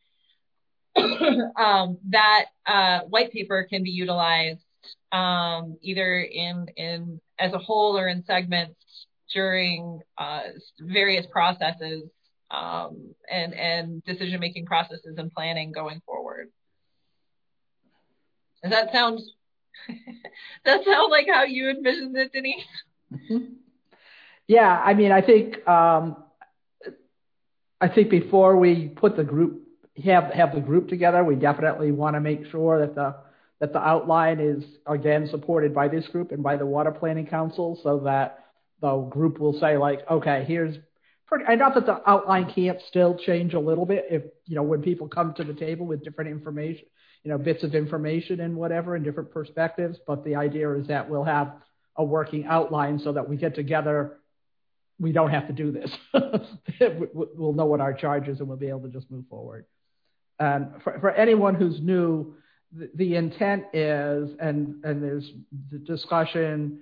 that white paper can be utilized either in as a whole or in segments during various processes and decision-making processes and planning going forward. Does that sound like how you envisioned it, Denise? Mm-hmm. Yeah, I mean, I think before we put the group, have the group together, we definitely want to make sure that the outline is again supported by this group and by the Water Planning Council, so that the group will say, like, okay, here's and not that the outline can't still change a little bit if, when people come to the table with different information, bits of information and whatever, and different perspectives. But the idea is that we'll have a working outline so that we get together, we don't have to do this. We'll know what our charge is and we'll be able to just move forward. And for anyone who's new, the intent is, and there's the discussion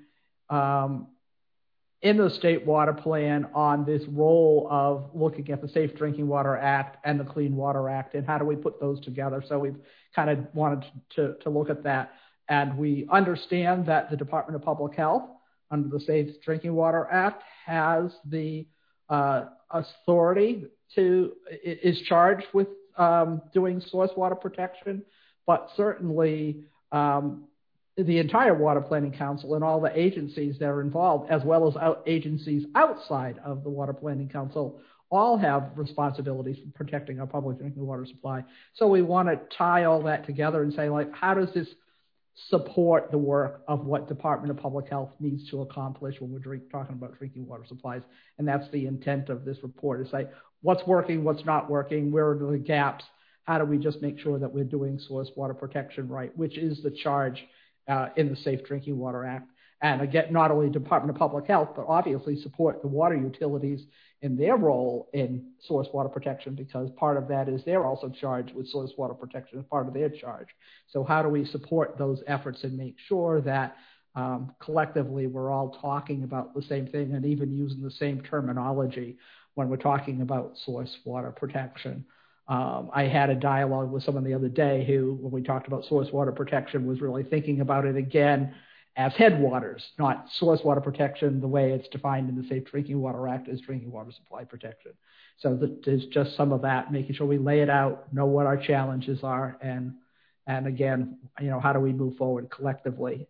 in the state water plan on this role of looking at the Safe Drinking Water Act and the Clean Water Act, and how do we put those together. So we've kind of wanted to look at that. And we understand that the Department of Public Health, under the Safe Drinking Water Act, has the authority is charged with doing source water protection, but certainly the entire Water Planning Council and all the agencies that are involved, as well as agencies outside of the Water Planning Council, all have responsibilities for protecting our public drinking water supply. So we want to tie all that together and say, like, how does this support the work of what Department of Public Health needs to accomplish when we're talking about drinking water supplies? And that's the intent of this report, is say what's working, what's not working, where are the gaps, how do we just make sure that we're doing source water protection right, which is the charge in the Safe Drinking Water Act. And again, not only Department of Public Health, but obviously support the water utilities in their role in source water protection, because part of that is they're also charged with source water protection as part of their charge. So how do we support those efforts and make sure that collectively we're all talking about the same thing and even using the same terminology when we're talking about source water protection? I had a dialogue with someone the other day who, when we talked about source water protection, was really thinking about it again as headwaters, not source water protection the way it's defined in the Safe Drinking Water Act as drinking water supply protection. So there's just some of that, making sure we lay it out, know what our challenges are, and again, how do we move forward collectively?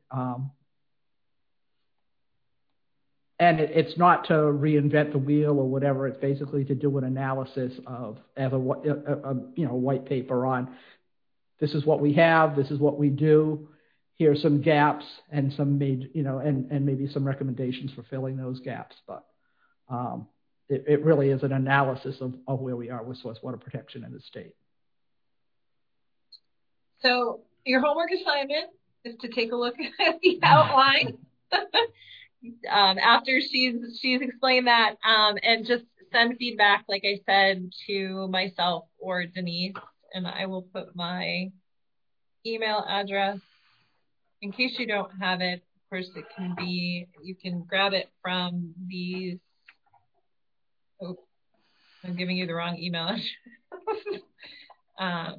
And it's not to reinvent the wheel or whatever. It's basically to do an analysis of, as a white paper on, this is what we have, this is what we do. Here are some gaps and some and maybe some recommendations for filling those gaps. But it really is an analysis of where we are with source water protection in the state. So your homework assignment is to take a look at the outline. After she's explained that, and just send feedback, like I said, to myself or Denise, and I will put my email address in case you don't have it. Of course, it can be, you can grab it from these. Oh, I'm giving you the wrong email address.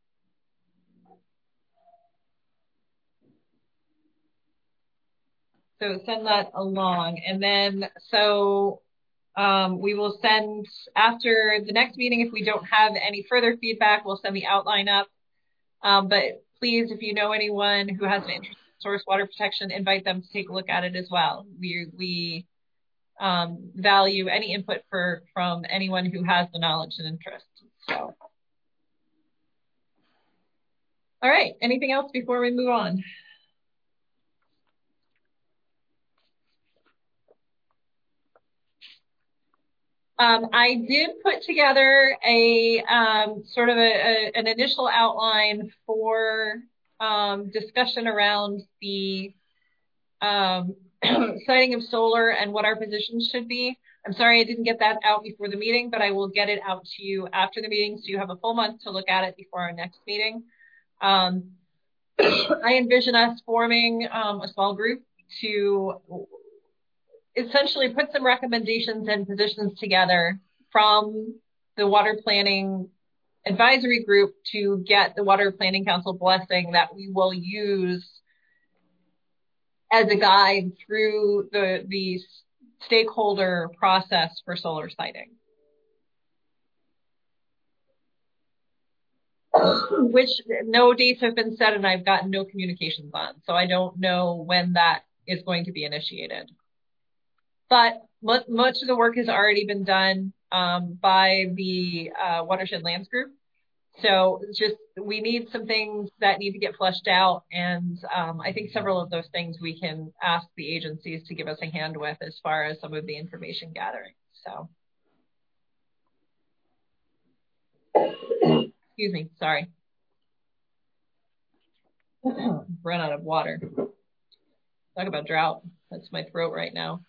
So send that along. And then, we will send, after the next meeting, if we don't have any further feedback, we'll send the outline up. But please, if you know anyone who has an interest in source water protection, invite them to take a look at it as well. We value any input from anyone who has the knowledge and interest. So, all right, anything else before we move on? I did put together a sort of an initial outline for discussion around the siting of solar and what our positions should be. I'm sorry I didn't get that out before the meeting, but I will get it out to you after the meeting, so you have a full month to look at it before our next meeting. I envision us forming a small group to essentially put some recommendations and positions together from the Water Planning Advisory Group to get the Water Planning Council blessing that we will use as a guide through the stakeholder process for solar siting. Which no dates have been set and I've gotten no communications on, so I don't know when that is going to be initiated. But much of the work has already been done by the Watershed Lands Group. So it's just, we need some things that need to get fleshed out. And I think several of those things we can ask the agencies to give us a hand with as far as some of the information gathering. So, excuse me, sorry. Run out of water. Talk about drought. That's my throat right now.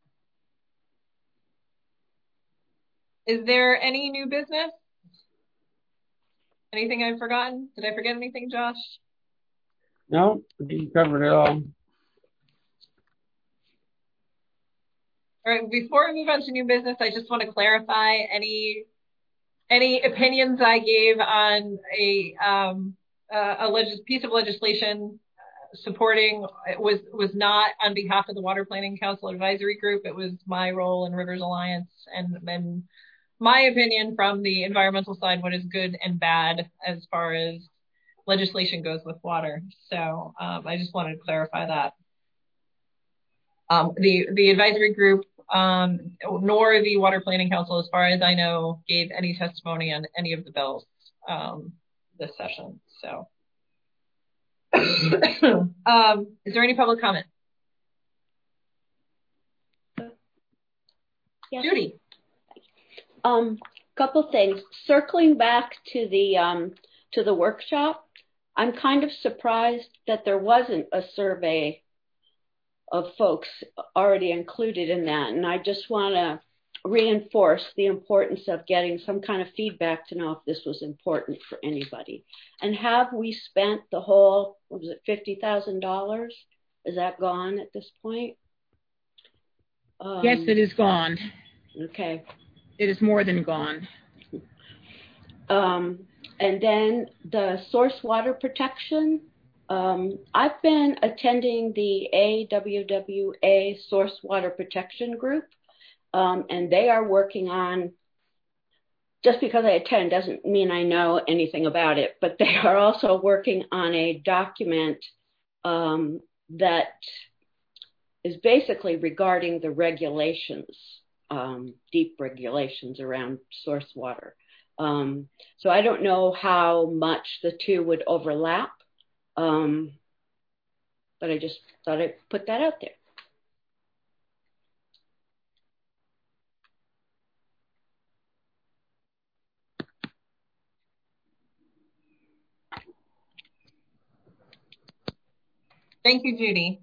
Is there any new business? Anything I've forgotten? Did I forget anything, Josh? No, you covered it all. All right, before we move on to new business, I just want to clarify any opinions I gave on a piece of legislation supporting was not on behalf of the Water Planning Council Advisory Group. It was my role in Rivers Alliance and my opinion from the environmental side, what is good and bad as far as legislation goes with water. So I just wanted to clarify that. The advisory group, nor the Water Planning Council, as far as I know, gave any testimony on any of the bills this session. So, is there any public comment? Yes. Judy. Couple things. Circling back to the workshop, I'm kind of surprised that there wasn't a survey of folks already included in that. And I just want to reinforce the importance of getting some kind of feedback to know if this was important for anybody. And have we spent the whole, what was it, $50,000? Is that gone at this point? Yes, it is gone. Okay. It is more than gone. And then the source water protection. I've been attending the AWWA Source Water Protection Group, and they are working on, just because I attend doesn't mean I know anything about it, but they are also working on a document that is basically regarding the regulations, deep regulations around source water. So I don't know how much the two would overlap. But I just thought I'd put that out there. Thank you, Judy.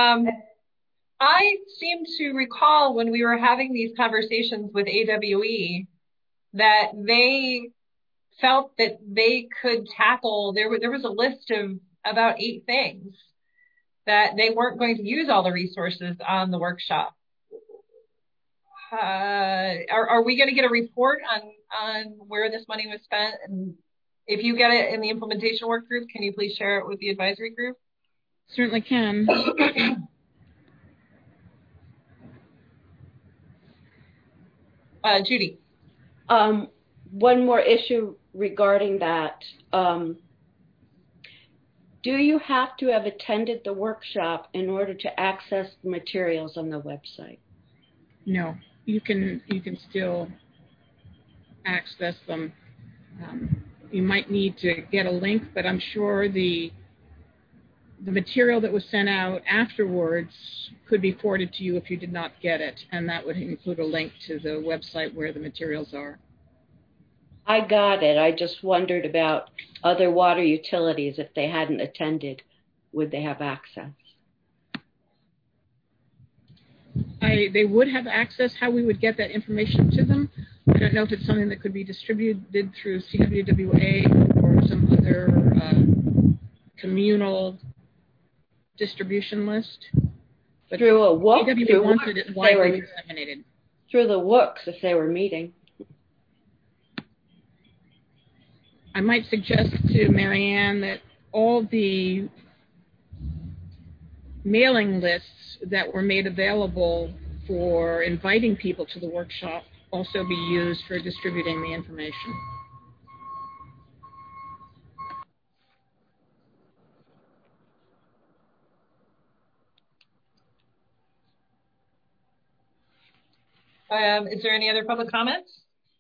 I seem to recall when we were having these conversations with AWE that they felt that they could tackle, there was a list of about 8 things that they weren't going to use all the resources on the workshop. Are we going to get a report on where this money was spent? And if you get it in the implementation work group, can you please share it with the advisory group? Certainly can. Judy. One more issue regarding that. Do you have to have attended the workshop in order to access the materials on the website? No, you can still access them. You might need to get a link, but I'm sure the material that was sent out afterwards could be forwarded to you if you did not get it, and that would include a link to the website where the materials are. I got it. I just wondered about other water utilities. If they hadn't attended, would they have access? They would have access. How we would get that information to them, I don't know if it's something that could be distributed through CWWA or some other communal distribution list. But through a WOOC, CWWA wanted it widely disseminated. Through the WOOCs if they were meeting. I might suggest to Marianne that all the mailing lists that were made available for inviting people to the workshop also be used for distributing the information. Is there any other public comments?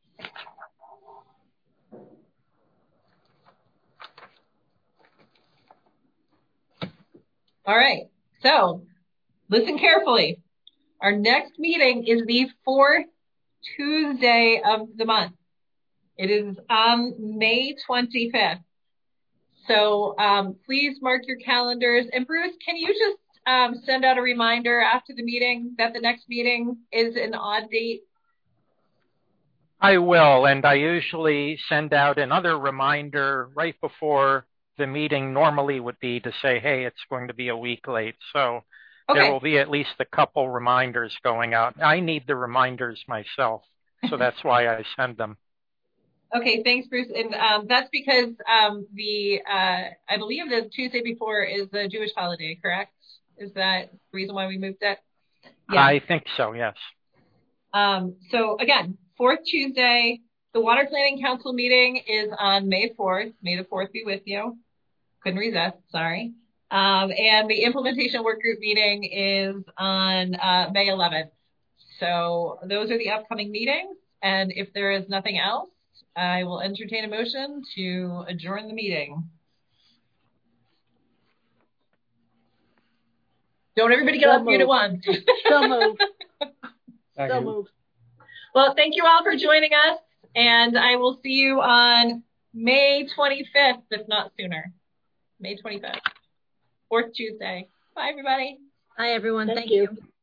All right, so listen carefully. Our next meeting is the 4th Tuesday of the month. It is on May 25th. So please mark your calendars. And Bruce, can you just send out a reminder after the meeting that the next meeting is an odd date? I will, and I usually send out another reminder right before the meeting normally would be to say, hey, it's going to be a week late. So okay. There will be at least a couple reminders going out. I need the reminders myself, so that's why I send them. Okay, thanks, Bruce. And that's because I believe the Tuesday before is the Jewish holiday, correct? Is that the reason why we moved it? Yeah. I think so, yes. So again, 4th Tuesday, the Water Planning Council meeting is on May 4th. May the 4th be with you. Couldn't resist, sorry. And the implementation work group meeting is on May 11th. So those are the upcoming meetings. And if there is nothing else, I will entertain a motion to adjourn the meeting. Don't everybody get off mute at once. So moved. So moved. Well, thank you all for joining us. And I will see you on May 25th, if not sooner. May 25th. Fourth Tuesday. Bye, everybody. Bye, everyone. Thank you.